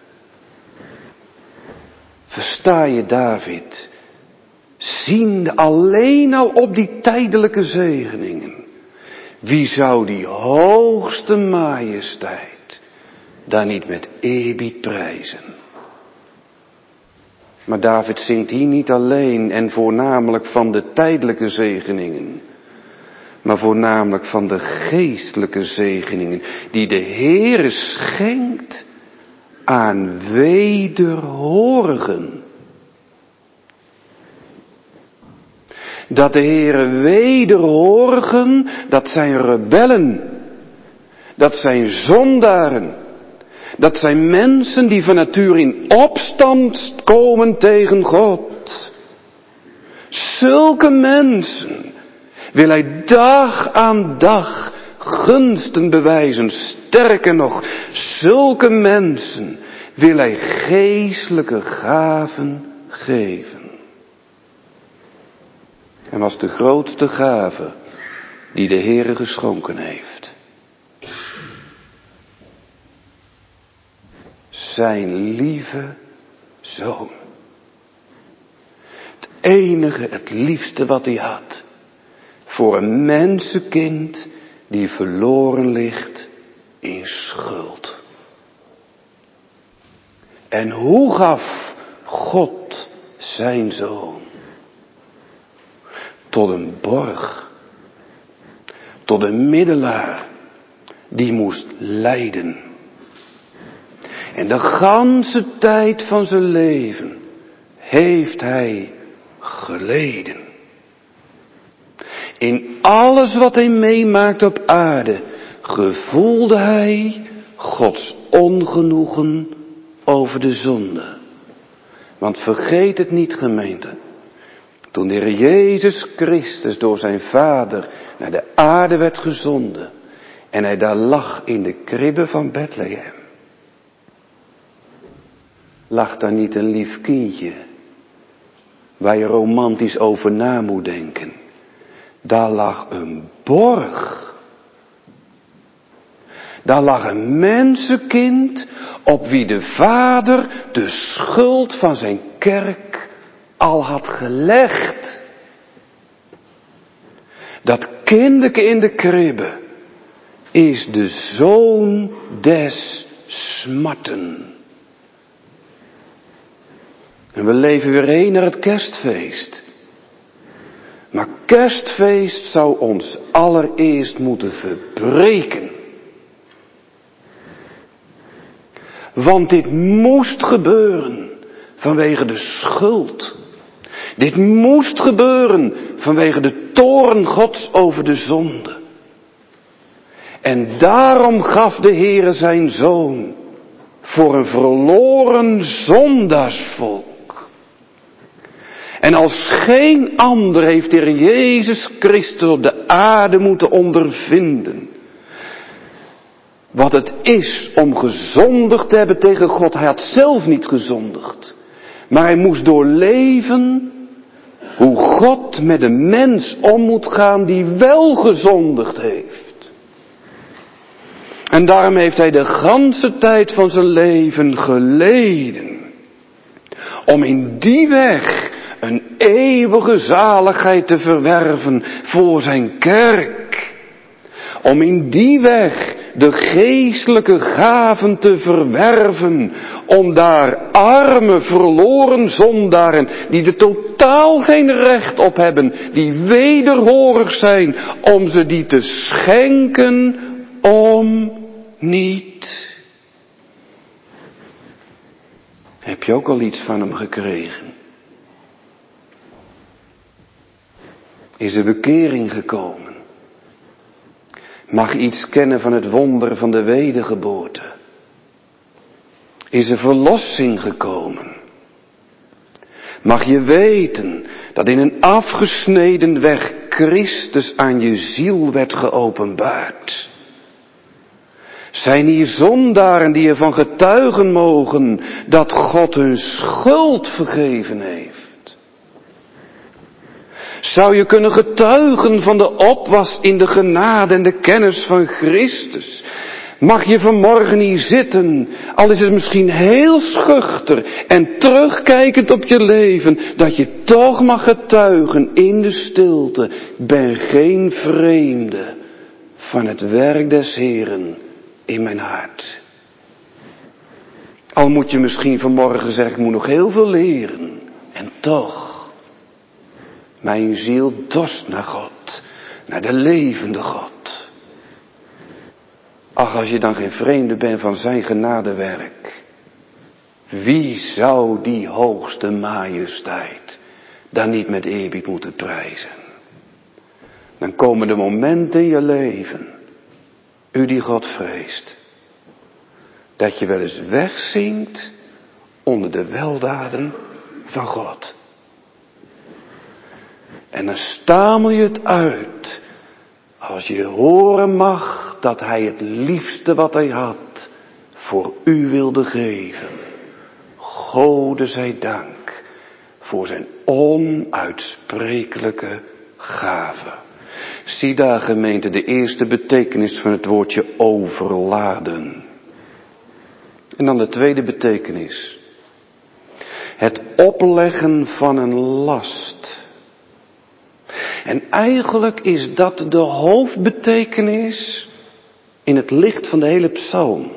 Versta je, David, ziende alleen al op die tijdelijke zegeningen. Wie zou die hoogste majesteit daar niet met eerbied prijzen? Maar David zingt hier niet alleen en voornamelijk van de tijdelijke zegeningen, maar voornamelijk van de geestelijke zegeningen die de Heere schenkt aan wederhorigen. Dat de Heere wederhorigen, dat zijn rebellen, dat zijn zondaren, dat zijn mensen die van nature in opstand komen tegen God. Zulke mensen wil hij dag aan dag gunsten bewijzen. Sterker nog, zulke mensen wil hij geestelijke gaven geven. En was de grootste gave die de Heere geschonken heeft. zijn lieve zoon. Het enige, het liefste wat hij had. Voor een mensenkind die verloren ligt in schuld. En hoe gaf God zijn zoon? Tot een borg. Tot een middelaar. Die moest lijden. En de ganse tijd van zijn leven heeft hij geleden. In alles wat hij meemaakt op aarde gevoelde hij Gods ongenoegen over de zonde. Want vergeet het niet, gemeente. Toen de Heer Jezus Christus door zijn Vader naar de aarde werd gezonden. En hij daar lag in de kribbe van Bethlehem. Lag daar niet een lief kindje. Waar je romantisch over na moet denken. Daar lag een borg. Daar lag een mensenkind op wie de Vader de schuld van zijn kerk al had gelegd. Dat kindeke in de kribbe is de zoon des smarten. En we leven weer heen naar het kerstfeest. Maar kerstfeest zou ons allereerst moeten verbreken. Want dit moest gebeuren vanwege de schuld. Dit moest gebeuren vanwege de toorn Gods over de zonde. En daarom gaf de Heere zijn zoon voor een verloren zondaarsvolk. En als geen ander heeft de Heer Jezus Christus op de aarde moeten ondervinden. Wat het is om gezondigd te hebben tegen God. Hij had zelf niet gezondigd. Maar hij moest doorleven hoe God met een mens om moet gaan die wel gezondigd heeft. En daarom heeft hij de ganse tijd van zijn leven geleden. Om in die weg een eeuwige zaligheid te verwerven voor zijn kerk. Om in die weg de geestelijke gaven te verwerven. Om daar arme, verloren zondaren, die er totaal geen recht op hebben, die wederhorig zijn, om ze die te schenken om niet. Heb je ook al iets van hem gekregen? Is er bekering gekomen? Mag je iets kennen van het wonder van de wedergeboorte? Is er verlossing gekomen? Mag je weten dat in een afgesneden weg Christus aan je ziel werd geopenbaard? Zijn hier zondaren die ervan getuigen mogen dat God hun schuld vergeven heeft? Zou je kunnen getuigen van de opwas in de genade en de kennis van Christus? Mag je vanmorgen hier zitten, al is het misschien heel schuchter en terugkijkend op je leven, dat je toch mag getuigen in de stilte, ik ben geen vreemde van het werk des Heeren in mijn hart. Al moet je misschien vanmorgen zeggen, ik moet nog heel veel leren. En toch, mijn ziel dorst naar God, naar de levende God. Ach, als je dan geen vreemde bent van zijn genadewerk, wie zou die hoogste majesteit dan niet met eerbied moeten prijzen? Dan komen de momenten in je leven, u die God vreest, dat je wel eens wegzinkt onder de weldaden van God. En dan stamel je het uit, als je horen mag dat hij het liefste wat hij had voor u wilde geven. Gode zij dank voor zijn onuitsprekelijke gave. Zie daar, gemeente, de eerste betekenis van het woordje overladen. En dan de tweede betekenis. Het opleggen van een last. En eigenlijk is dat de hoofdbetekenis in het licht van de hele psalm.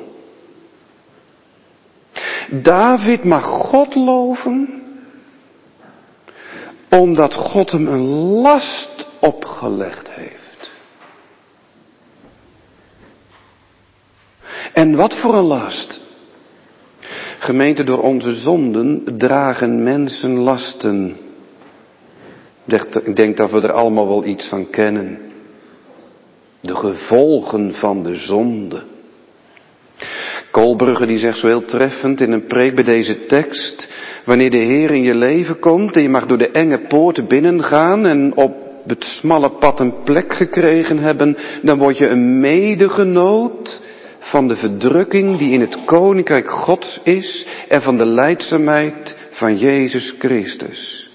David mag God loven, omdat God hem een last opgelegd heeft. En wat voor een last? Gemeente, door onze zonden dragen mensen lasten. Ik denk dat we er allemaal wel iets van kennen. De gevolgen van de zonde. Koolbrugge die zegt zo heel treffend in een preek bij deze tekst. Wanneer de Heer in je leven komt en je mag door de enge poorten binnengaan en op het smalle pad een plek gekregen hebben, dan word je een medegenoot van de verdrukking die in het koninkrijk Gods is en van de lijdzaamheid van Jezus Christus.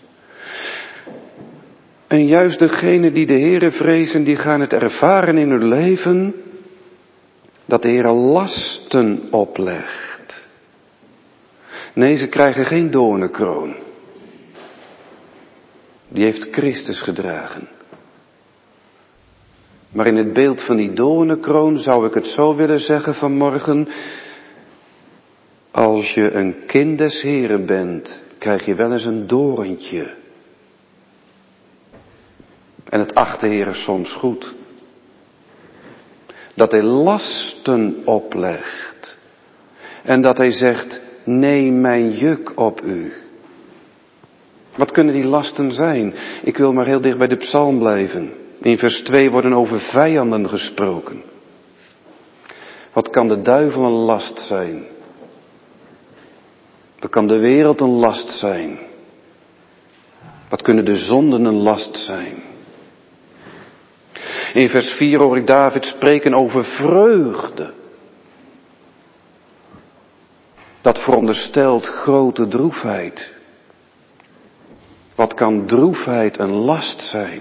En juist degenen die de Heere vrezen, die gaan het ervaren in hun leven, dat de Heere lasten oplegt. Nee, ze krijgen geen doornenkroon. Die heeft Christus gedragen. Maar in het beeld van die doornenkroon zou ik het zo willen zeggen vanmorgen. Als je een kind des Heren bent, krijg je wel eens een doorntje. En het acht de Heere soms goed. Dat hij lasten oplegt. En dat hij zegt, neem mijn juk op u. Wat kunnen die lasten zijn? Ik wil maar heel dicht bij de psalm blijven. In vers twee worden over vijanden gesproken. Wat kan de duivel een last zijn? Wat kan de wereld een last zijn? Wat kunnen de zonden een last zijn? In vers vier hoor ik David spreken over vreugde. Dat veronderstelt grote droefheid. Wat kan droefheid een last zijn?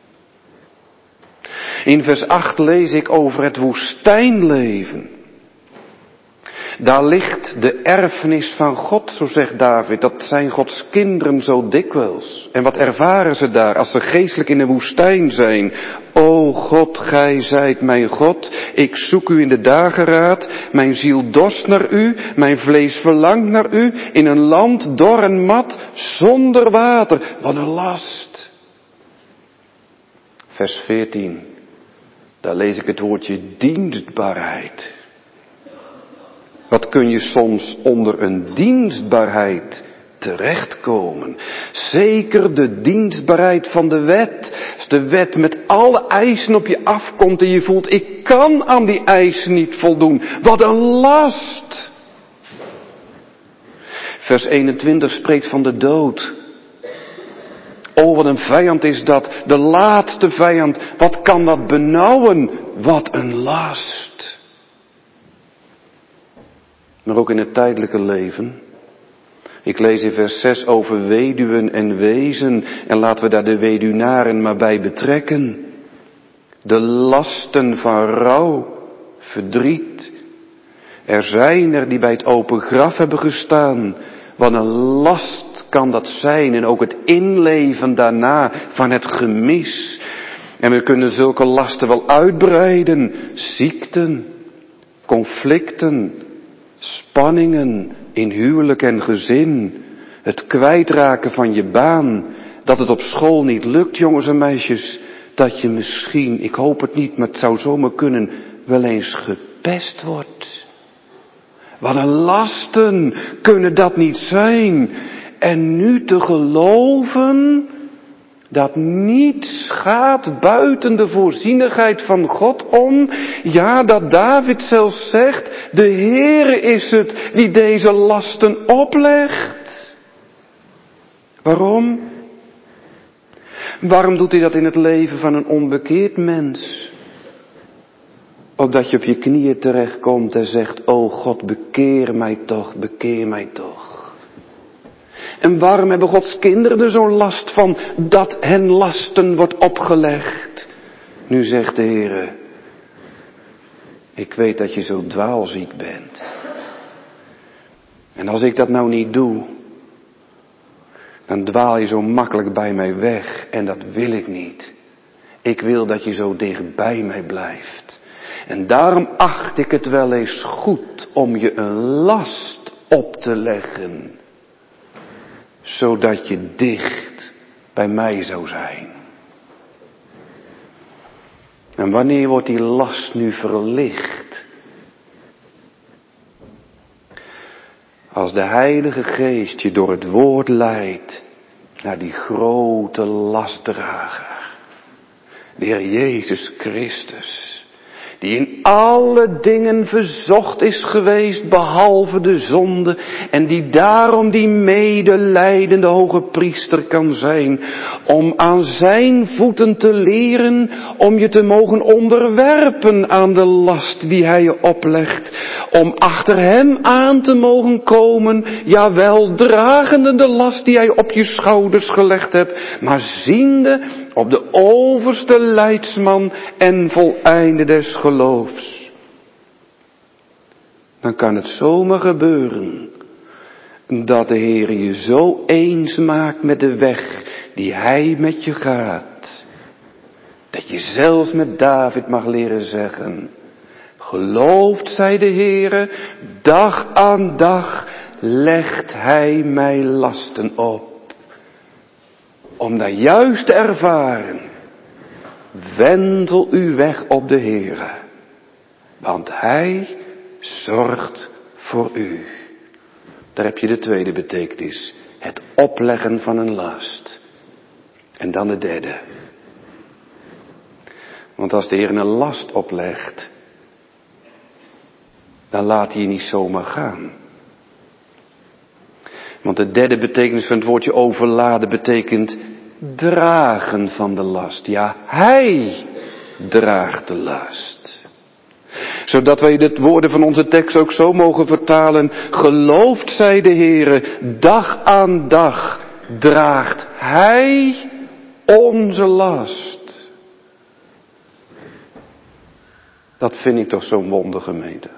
In vers acht lees ik over het woestijnleven. Daar ligt de erfenis van God, zo zegt David. Dat zijn Gods kinderen zo dikwijls. En wat ervaren ze daar als ze geestelijk in de woestijn zijn? O God, gij zijt mijn God. Ik zoek u in de dageraad. Mijn ziel dorst naar u. Mijn vlees verlangt naar u. In een land dor en mat, zonder water. Wat een last. Vers veertien. Daar lees ik het woordje dienstbaarheid. Wat kun je soms onder een dienstbaarheid terechtkomen? Zeker de dienstbaarheid van de wet. Als de wet met alle eisen op je afkomt en je voelt, ik kan aan die eisen niet voldoen. Wat een last! Vers eenentwintig spreekt van de dood. Oh, wat een vijand is dat. De laatste vijand. Wat kan dat benauwen? Wat een last. Maar ook in het tijdelijke leven. Ik lees in vers zes over weduwen en wezen. En laten we daar de weduwnaren maar bij betrekken. De lasten van rouw, verdriet. Er zijn er die bij het open graf hebben gestaan. Wat een last kan dat zijn. En ook het inleven daarna van het gemis. En we kunnen zulke lasten wel uitbreiden. Ziekten, conflicten, spanningen in huwelijk en gezin. Het kwijtraken van je baan. Dat het op school niet lukt, jongens en meisjes. Dat je misschien, ik hoop het niet, maar het zou zomaar kunnen, wel eens gepest wordt. Wat een lasten kunnen dat niet zijn. En nu te geloven dat niets gaat buiten de voorzienigheid van God om. Ja, dat David zelfs zegt, de Heere is het die deze lasten oplegt. Waarom? Waarom doet hij dat in het leven van een onbekeerd mens? Opdat je op je knieën terechtkomt en zegt, o God, bekeer mij toch, bekeer mij toch. En waarom hebben Gods kinderen er zo'n last van dat hen lasten wordt opgelegd? Nu zegt de Heere, ik weet dat je zo dwaalziek bent. En als ik dat nou niet doe, dan dwaal je zo makkelijk bij mij weg. En dat wil ik niet. Ik wil dat je zo dicht bij mij blijft. En daarom acht ik het wel eens goed om je een last op te leggen. Zodat je dicht bij mij zou zijn. En wanneer wordt die last nu verlicht? Als de Heilige Geest je door het woord leidt naar die grote lastdrager. De Heer Jezus Christus. Die in alle dingen verzocht is geweest, behalve de zonde. En die daarom die medelijdende hoge priester kan zijn. Om aan zijn voeten te leren, om je te mogen onderwerpen aan de last die hij je oplegt. Om achter hem aan te mogen komen, jawel dragende de last die hij op je schouders gelegd hebt. Maar ziende op de overste leidsman en voleinde des geloofs. Dan kan het zomaar gebeuren dat de Heer je zo eens maakt met de weg die hij met je gaat. Dat je zelfs met David mag leren zeggen: geloofd zij de Heere, dag aan dag legt hij mij lasten op. Om dat juist te ervaren, wendel uw weg op de Heere, want hij zorgt voor u. Daar heb je de tweede betekenis, het opleggen van een last. En dan de derde. Want als de Heer een last oplegt, dan laat hij je niet zomaar gaan. Want de derde betekenis van het woordje overladen betekent dragen van de last. Ja, hij draagt de last. Zodat wij de woorden van onze tekst ook zo mogen vertalen. Geloofd zij de Heere, dag aan dag draagt hij onze last. Dat vind ik toch zo'n wonder, gemeente.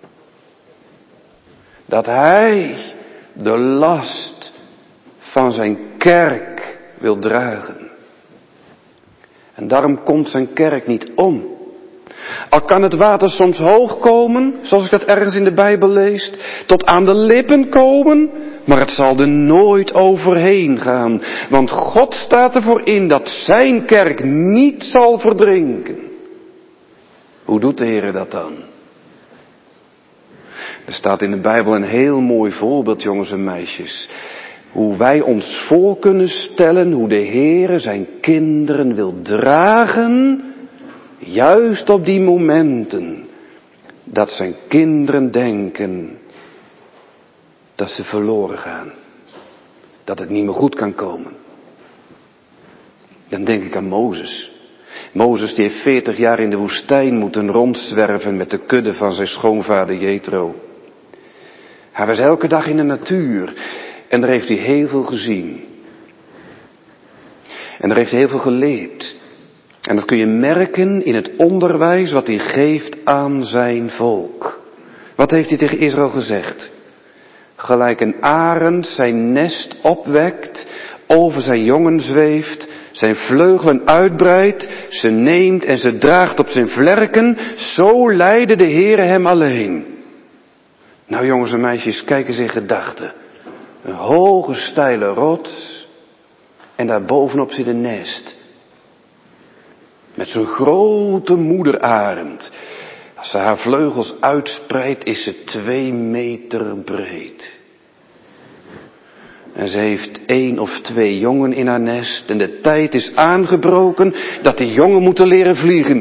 Dat hij de last van zijn kerk wil dragen. En daarom komt zijn kerk niet om. Al kan het water soms hoog komen, zoals ik dat ergens in de Bijbel lees, tot aan de lippen komen, maar het zal er nooit overheen gaan. Want God staat ervoor in dat zijn kerk niet zal verdrinken. Hoe doet de Heer dat dan? Er staat in de Bijbel een heel mooi voorbeeld, jongens en meisjes. Hoe wij ons voor kunnen stellen hoe de Heere zijn kinderen wil dragen. Juist op die momenten dat zijn kinderen denken dat ze verloren gaan. Dat het niet meer goed kan komen. Dan denk ik aan Mozes. Mozes die heeft veertig jaar in de woestijn moeten rondzwerven met de kudde van zijn schoonvader Jethro. Hij was elke dag in de natuur en daar heeft hij heel veel gezien. En daar heeft hij heel veel geleerd. En dat kun je merken in het onderwijs wat hij geeft aan zijn volk. Wat heeft hij tegen Israël gezegd? Gelijk een arend zijn nest opwekt, over zijn jongen zweeft, zijn vleugelen uitbreidt, ze neemt en ze draagt op zijn vlerken, zo leidde de Heere hem alleen. Nou jongens en meisjes, kijk eens in gedachten. Een hoge steile rots en daarbovenop zit een nest. Met zo'n grote moederarend. Als ze haar vleugels uitspreidt is ze twee meter breed. En ze heeft één of twee jongen in haar nest. En de tijd is aangebroken dat die jongen moeten leren vliegen.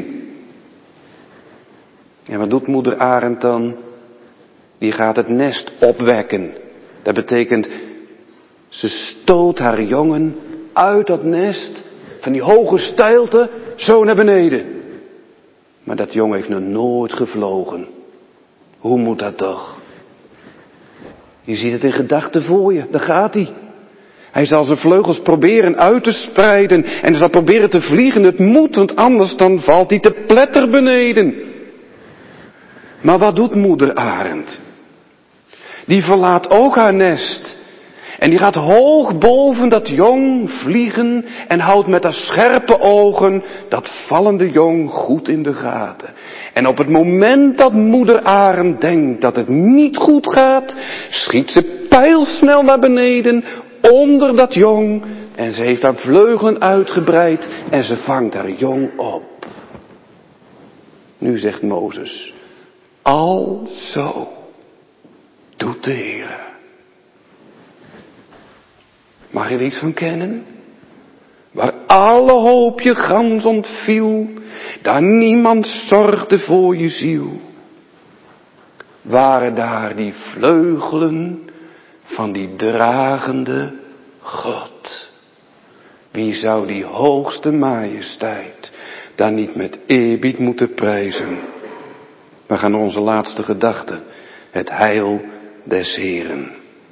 En wat doet moeder arend dan? Die gaat het nest opwekken. Dat betekent, ze stoot haar jongen uit dat nest, van die hoge steilte, zo naar beneden. Maar dat jongen heeft nog nooit gevlogen. Hoe moet dat toch? Je ziet het in gedachten voor je, daar gaat hij. Hij zal zijn vleugels proberen uit te spreiden en hij zal proberen te vliegen. Het moet, want anders dan valt hij te pletter beneden. Maar wat doet moeder arend? Die verlaat ook haar nest. En die gaat hoog boven dat jong vliegen en houdt met haar scherpe ogen dat vallende jong goed in de gaten. En op het moment dat moeder arend denkt dat het niet goed gaat, schiet ze pijlsnel naar beneden onder dat jong en ze heeft haar vleugelen uitgebreid en ze vangt haar jong op. Nu zegt Mozes, alzo doet de Heer. Mag je er iets van kennen? Waar alle hoop je gans ontviel, daar niemand zorgde voor je ziel. Waren daar die vleugelen van die dragende God. Wie zou die hoogste majesteit dan niet met eerbied moeten prijzen? We gaan naar onze laatste gedachte. Het heil des Heeren.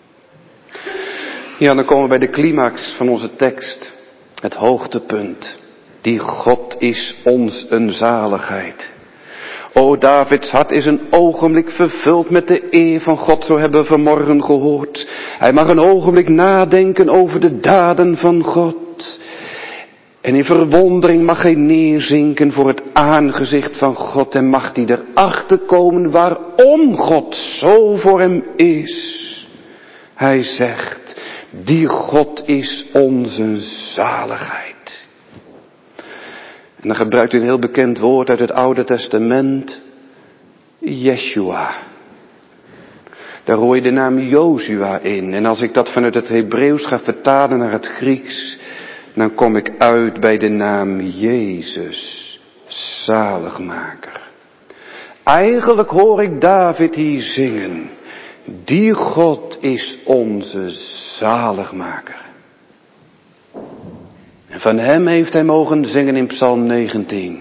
Ja, dan komen we bij de climax van onze tekst. Het hoogtepunt. Die God is ons een zaligheid. O, Davids hart is een ogenblik vervuld met de eer van God, zo hebben we vanmorgen gehoord. Hij mag een ogenblik nadenken over de daden van God. En in verwondering mag hij neerzinken voor het aangezicht van God en mag hij erachter komen waarom God zo voor hem is. Hij zegt, die God is onze zaligheid. En dan gebruikt hij een heel bekend woord uit het Oude Testament, Yeshua. Daar hoor je de naam Jozua in. En als ik dat vanuit het Hebreeuws ga vertalen naar het Grieks, dan kom ik uit bij de naam Jezus, zaligmaker. Eigenlijk hoor ik David hier zingen, die God is onze zaligmaker. En van hem heeft hij mogen zingen in Psalm negentien.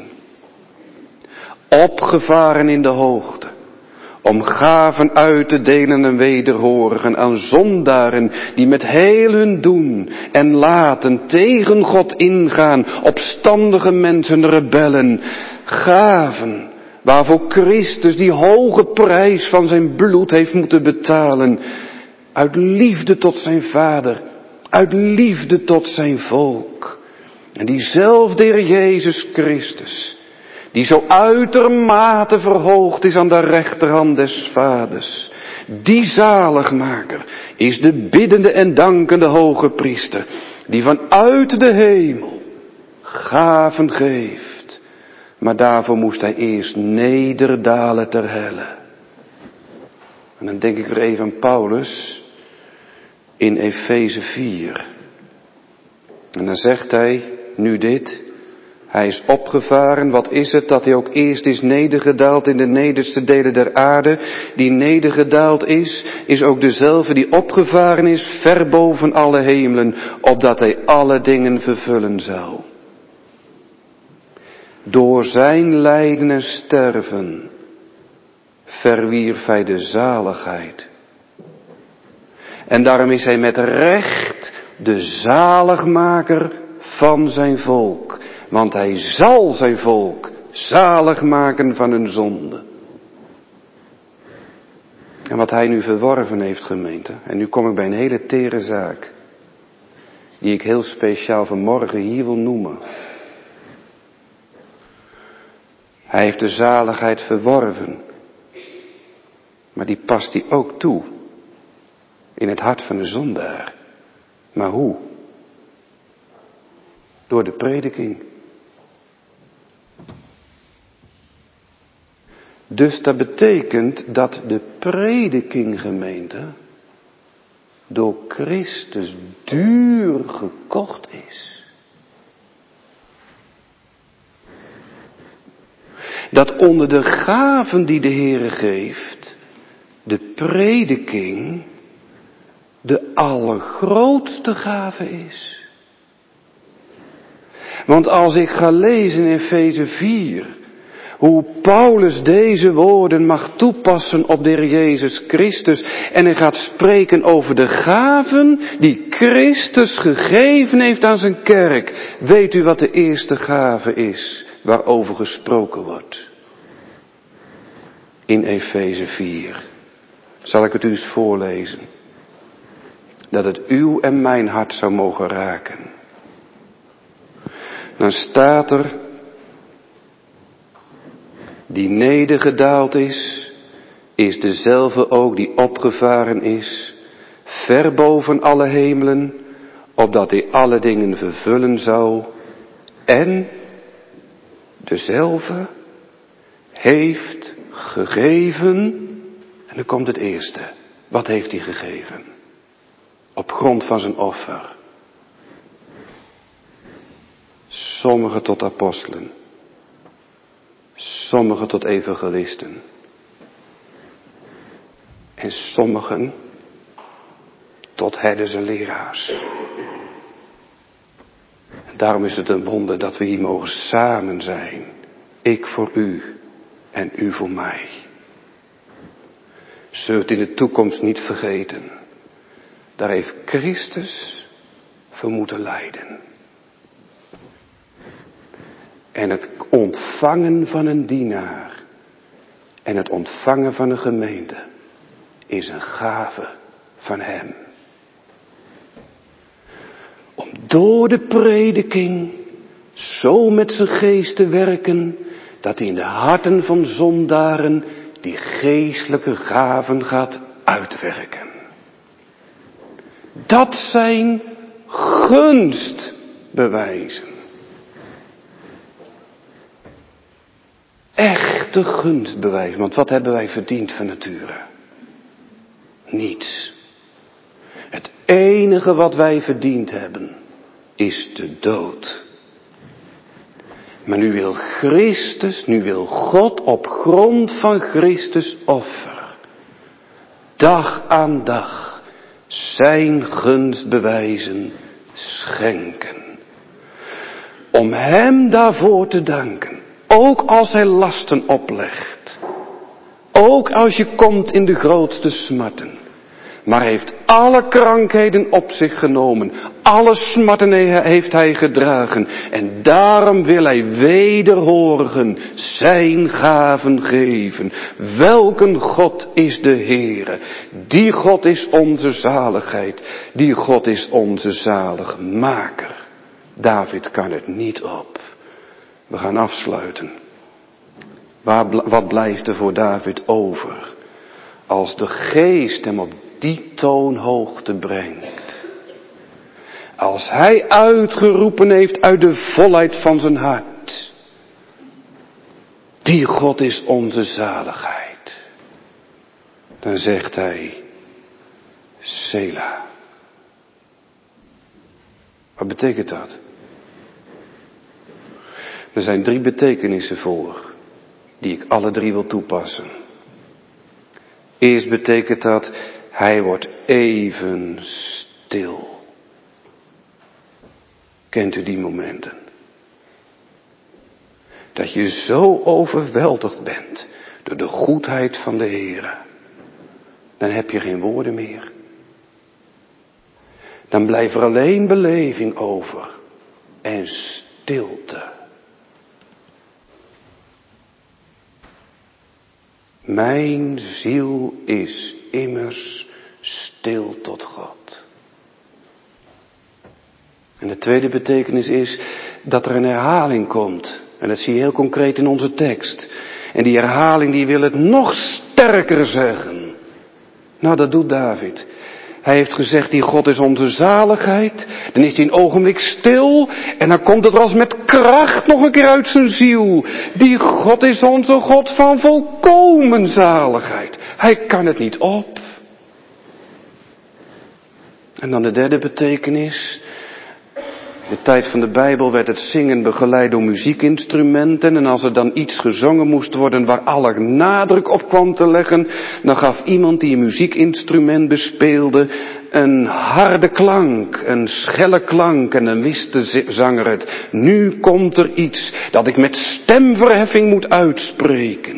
Opgevaren in de hoogte, om gaven uit te delen en wederhorigen aan zondaren die met heel hun doen en laten tegen God ingaan, opstandige mensen, rebellen, gaven waarvoor Christus die hoge prijs van zijn bloed heeft moeten betalen, uit liefde tot zijn Vader, uit liefde tot zijn volk. En diezelfde Heer Jezus Christus, die zo uitermate verhoogd is aan de rechterhand des Vaders, die zaligmaker is de biddende en dankende hoge priester, die vanuit de hemel gaven geeft. Maar daarvoor moest hij eerst nederdalen ter helle. En dan denk ik weer even aan Paulus in Efeze vier. En dan zegt hij nu dit. Hij is opgevaren, wat is het dat hij ook eerst is nedergedaald in de nederste delen der aarde. Die nedergedaald is, is ook dezelfde die opgevaren is ver boven alle hemelen, opdat hij alle dingen vervullen zou. Door zijn lijden en sterven verwierf hij de zaligheid. En daarom is hij met recht de zaligmaker van zijn volk. Want hij zal zijn volk zalig maken van hun zonde. En wat hij nu verworven heeft, gemeente. En nu kom ik bij een hele tere zaak. Die ik heel speciaal vanmorgen hier wil noemen. Hij heeft de zaligheid verworven. Maar die past hij ook toe. In het hart van de zondaar. Maar hoe? Door de prediking. Dus dat betekent dat de prediking, gemeente, door Christus duur gekocht is. Dat onder de gaven die de Heere geeft, de prediking de allergrootste gave is. Want als ik ga lezen in Efeze vier, hoe Paulus deze woorden mag toepassen op de Heer Jezus Christus. En hij gaat spreken over de gaven die Christus gegeven heeft aan zijn kerk. Weet u wat de eerste gave is waarover gesproken wordt? In Efeze vier. Zal ik het u eens voorlezen? Dat het uw en mijn hart zou mogen raken. Dan staat er, die nedergedaald is, is dezelfde ook die opgevaren is, ver boven alle hemelen, opdat hij alle dingen vervullen zou. En dezelfde heeft gegeven, en dan komt het eerste. Wat heeft hij gegeven? Op grond van zijn offer. Sommigen tot apostelen. Sommigen tot evangelisten. En sommigen tot herders en leraars. En daarom is het een wonder dat we hier mogen samen zijn. Ik voor u en u voor mij. Zult het in de toekomst niet vergeten. Daar heeft Christus voor moeten lijden. En het ontvangen van een dienaar en het ontvangen van een gemeente is een gave van hem. Om door de prediking zo met zijn geest te werken, dat hij in de harten van zondaren die geestelijke gaven gaat uitwerken. Dat zijn gunstbewijzen. Echte gunstbewijzen, want wat hebben wij verdiend van nature? Niets. Het enige wat wij verdiend hebben, is de dood. Maar nu wil Christus, nu wil God op grond van Christus offer, dag aan dag, zijn gunstbewijzen schenken. Om hem daarvoor te danken. Ook als hij lasten oplegt. Ook als je komt in de grootste smarten. Maar hij heeft alle krankheden op zich genomen. Alle smarten heeft hij gedragen. En daarom wil hij wederhorigen zijn gaven geven. Welken God is de Heere? Die God is onze zaligheid. Die God is onze zaligmaker. David kan het niet op. We gaan afsluiten. Waar, wat blijft er voor David over? Als de geest hem op die toonhoogte brengt. Als hij uitgeroepen heeft uit de volheid van zijn hart. Die God is onze zaligheid. Dan zegt hij, Selah. Wat betekent dat? Er zijn drie betekenissen voor, die ik alle drie wil toepassen. Eerst betekent dat, hij wordt even stil. Kent u die momenten? Dat je zo overweldigd bent door de goedheid van de Heere. Dan heb je geen woorden meer. Dan blijft er alleen beleving over en stilte. Mijn ziel is immers stil tot God. En de tweede betekenis is dat er een herhaling komt. En dat zie je heel concreet in onze tekst. En die herhaling die wil het nog sterker zeggen. Nou, dat doet David. Hij heeft gezegd, die God is onze zaligheid. Dan is hij een ogenblik stil. En dan komt het als met kracht nog een keer uit zijn ziel. Die God is onze God van volkomen zaligheid. Hij kan het niet op. En dan de derde betekenis. In de tijd van de Bijbel werd het zingen begeleid door muziekinstrumenten. En als er dan iets gezongen moest worden waar alle nadruk op kwam te leggen, dan gaf iemand die een muziekinstrument bespeelde een harde klank, een schelle klank. En dan wist de zanger het. Nu komt er iets dat ik met stemverheffing moet uitspreken.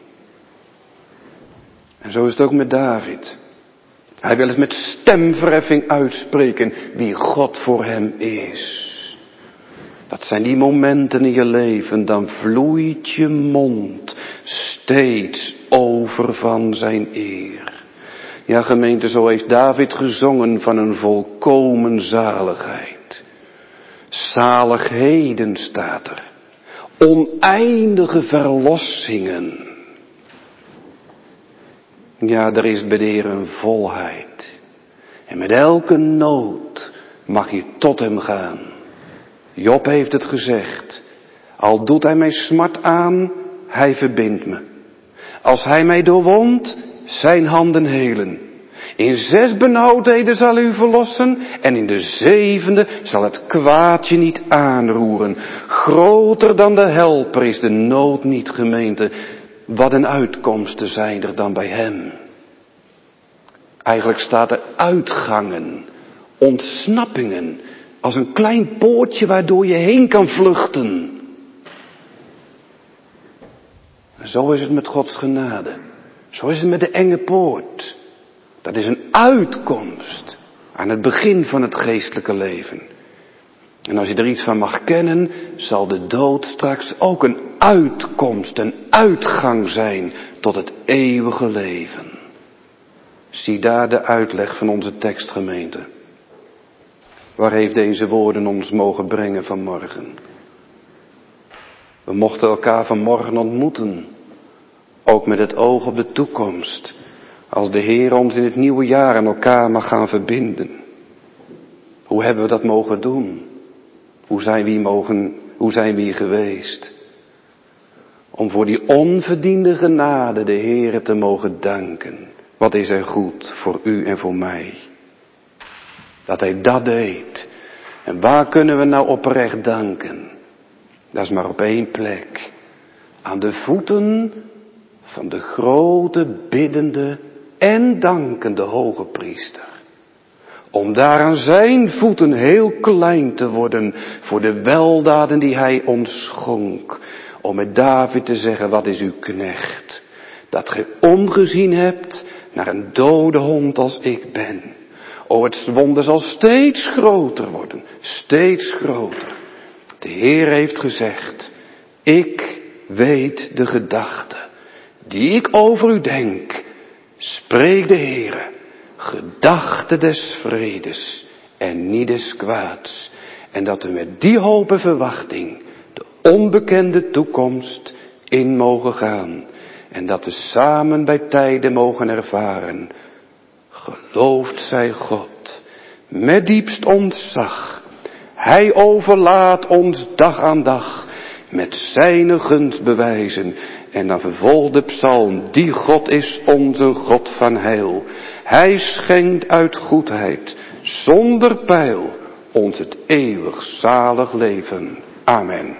En zo is het ook met David. Hij wil het met stemverheffing uitspreken wie God voor hem is. Dat zijn die momenten in je leven, dan vloeit je mond steeds over van zijn eer. Ja, gemeente, zo heeft David gezongen van een volkomen zaligheid. Zaligheden staat er. Oneindige verlossingen. Ja, er is bij de Heer een volheid. En met elke nood mag je tot hem gaan. Job heeft het gezegd. Al doet hij mij smart aan, hij verbindt me. Als hij mij doorwondt, zijn handen helen. In zes benauwdheden zal hij u verlossen en in de zevende zal het kwaad je niet aanroeren. Groter dan de helper is de nood niet, gemeente. Wat een uitkomsten zijn er dan bij hem. Eigenlijk staat er uitgangen, ontsnappingen, als een klein poortje waardoor je heen kan vluchten. En zo is het met Gods genade. Zo is het met de enge poort. Dat is een uitkomst aan het begin van het geestelijke leven. En als je er iets van mag kennen, zal de dood straks ook een uitkomst, een uitgang zijn tot het eeuwige leven. Zie daar de uitleg van onze tekstgemeente. Waar heeft deze woorden ons mogen brengen vanmorgen? We mochten elkaar vanmorgen ontmoeten, ook met het oog op de toekomst, als de Heer ons in het nieuwe jaar aan elkaar mag gaan verbinden. Hoe hebben we dat mogen doen? Hoe zijn we hier, mogen, hoe zijn we hier geweest? Om voor die onverdiende genade de Heer te mogen danken. Wat is er goed voor u en voor mij? Dat hij dat deed. En waar kunnen we nou oprecht danken? Dat is maar op één plek. Aan de voeten van de grote, biddende en dankende hoge priester. Om daar aan zijn voeten heel klein te worden voor de weldaden die hij ons schonk. Om met David te zeggen, wat is uw knecht? Dat gij omgezien hebt naar een dode hond als ik ben. O, het wonder zal steeds groter worden, steeds groter. De Heer heeft gezegd, ik weet de gedachten die ik over u denk, spreekt de Heere, gedachten des vredes en niet des kwaads. En dat we met die hoop en verwachting de onbekende toekomst in mogen gaan. En dat we samen bij tijden mogen ervaren, geloofd zij God, met diepst ontzag. Hij overlaat ons dag aan dag met zijne gunst bewijzen. En dan vervolgt de psalm, die God is onze God van heil. Hij schenkt uit goedheid, zonder peil, ons het eeuwig zalig leven. Amen.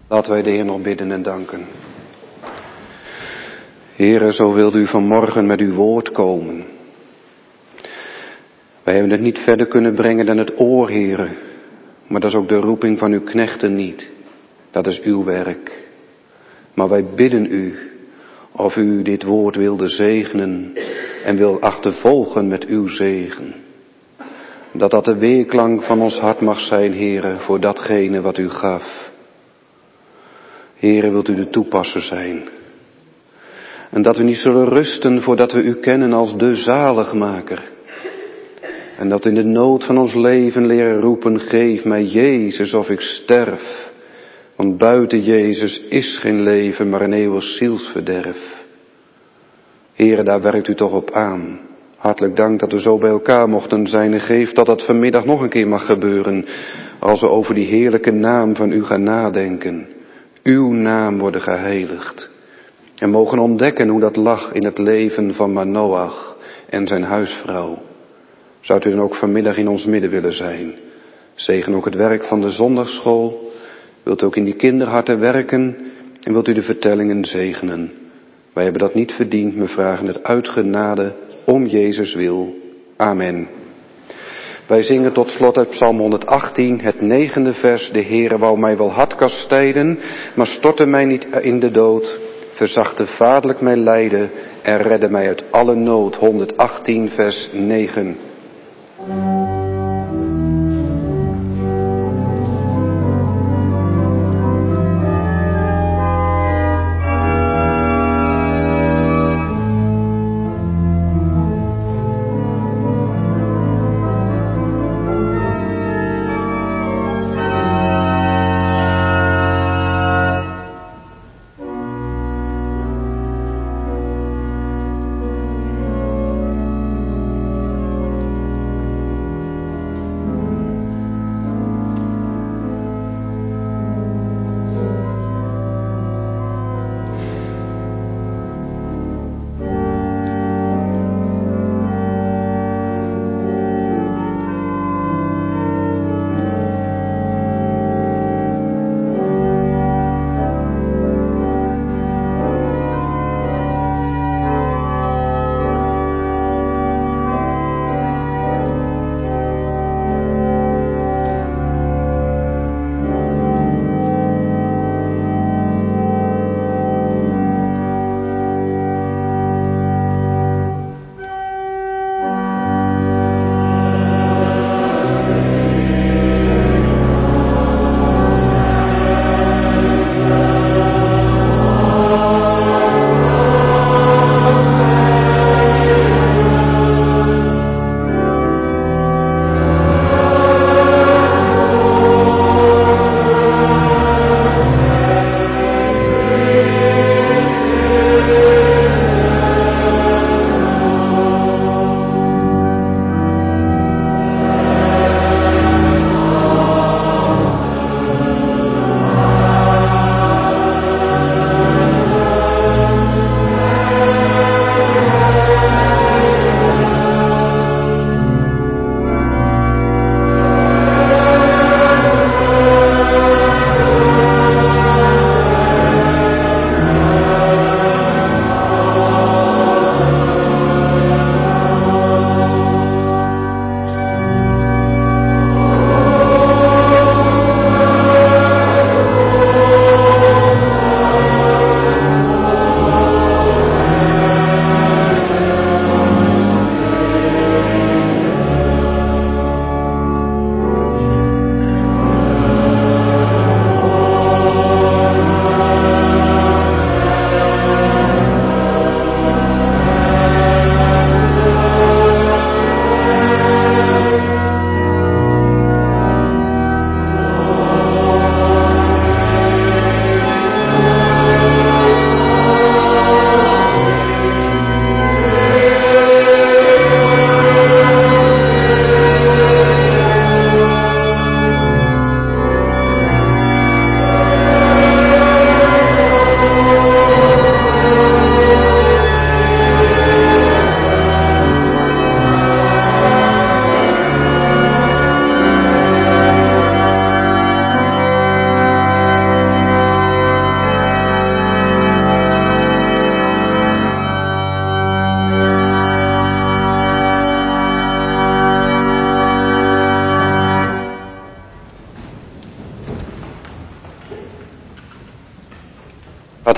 Laten wij de Heer nog bidden en danken. Heere, zo wilt u vanmorgen met uw woord komen. Wij hebben het niet verder kunnen brengen dan het oor, Heere. Maar dat is ook de roeping van uw knechten niet. Dat is uw werk. Maar wij bidden u of u dit woord wilde zegenen en wil achtervolgen met uw zegen. Dat dat de weerklank van ons hart mag zijn, Heere, voor datgene wat u gaf. Heere, wilt u de toepasser zijn. En dat we niet zullen rusten voordat we u kennen als de zaligmaker. En dat in de nood van ons leven leren roepen, geef mij Jezus of ik sterf. Want buiten Jezus is geen leven, maar een eeuwig zielsverderf. Heere, daar werkt u toch op aan. Hartelijk dank dat we zo bij elkaar mochten zijn en geef dat dat vanmiddag nog een keer mag gebeuren. Als we over die heerlijke naam van u gaan nadenken. Uw naam worden geheiligd. En mogen ontdekken hoe dat lag in het leven van Manoach en zijn huisvrouw. Zou u dan ook vanmiddag in ons midden willen zijn? Zegen ook het werk van de zondagsschool. Wilt u ook in die kinderharten werken en wilt u de vertellingen zegenen. Wij hebben dat niet verdiend, we vragen het uit genade om Jezus wil. Amen. Wij zingen tot slot uit Psalm honderdachttien, het negende vers. De Heere wou mij wel hard kastijden, maar stortte mij niet in de dood. Verzachte vaderlijk mijn lijden en redde mij uit alle nood. honderdachttien vers negen.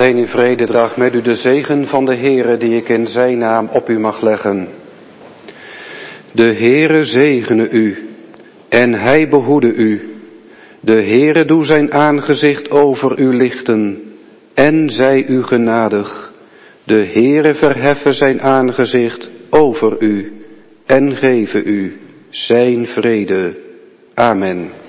heen in vrede, draag met u de zegen van de Heere die ik in zijn naam op u mag leggen. De Heere zegene u en hij behoede u. De Heere doe zijn aangezicht over u lichten en zij u genadig. De Heere verheffe zijn aangezicht over u en geven u zijn vrede. Amen.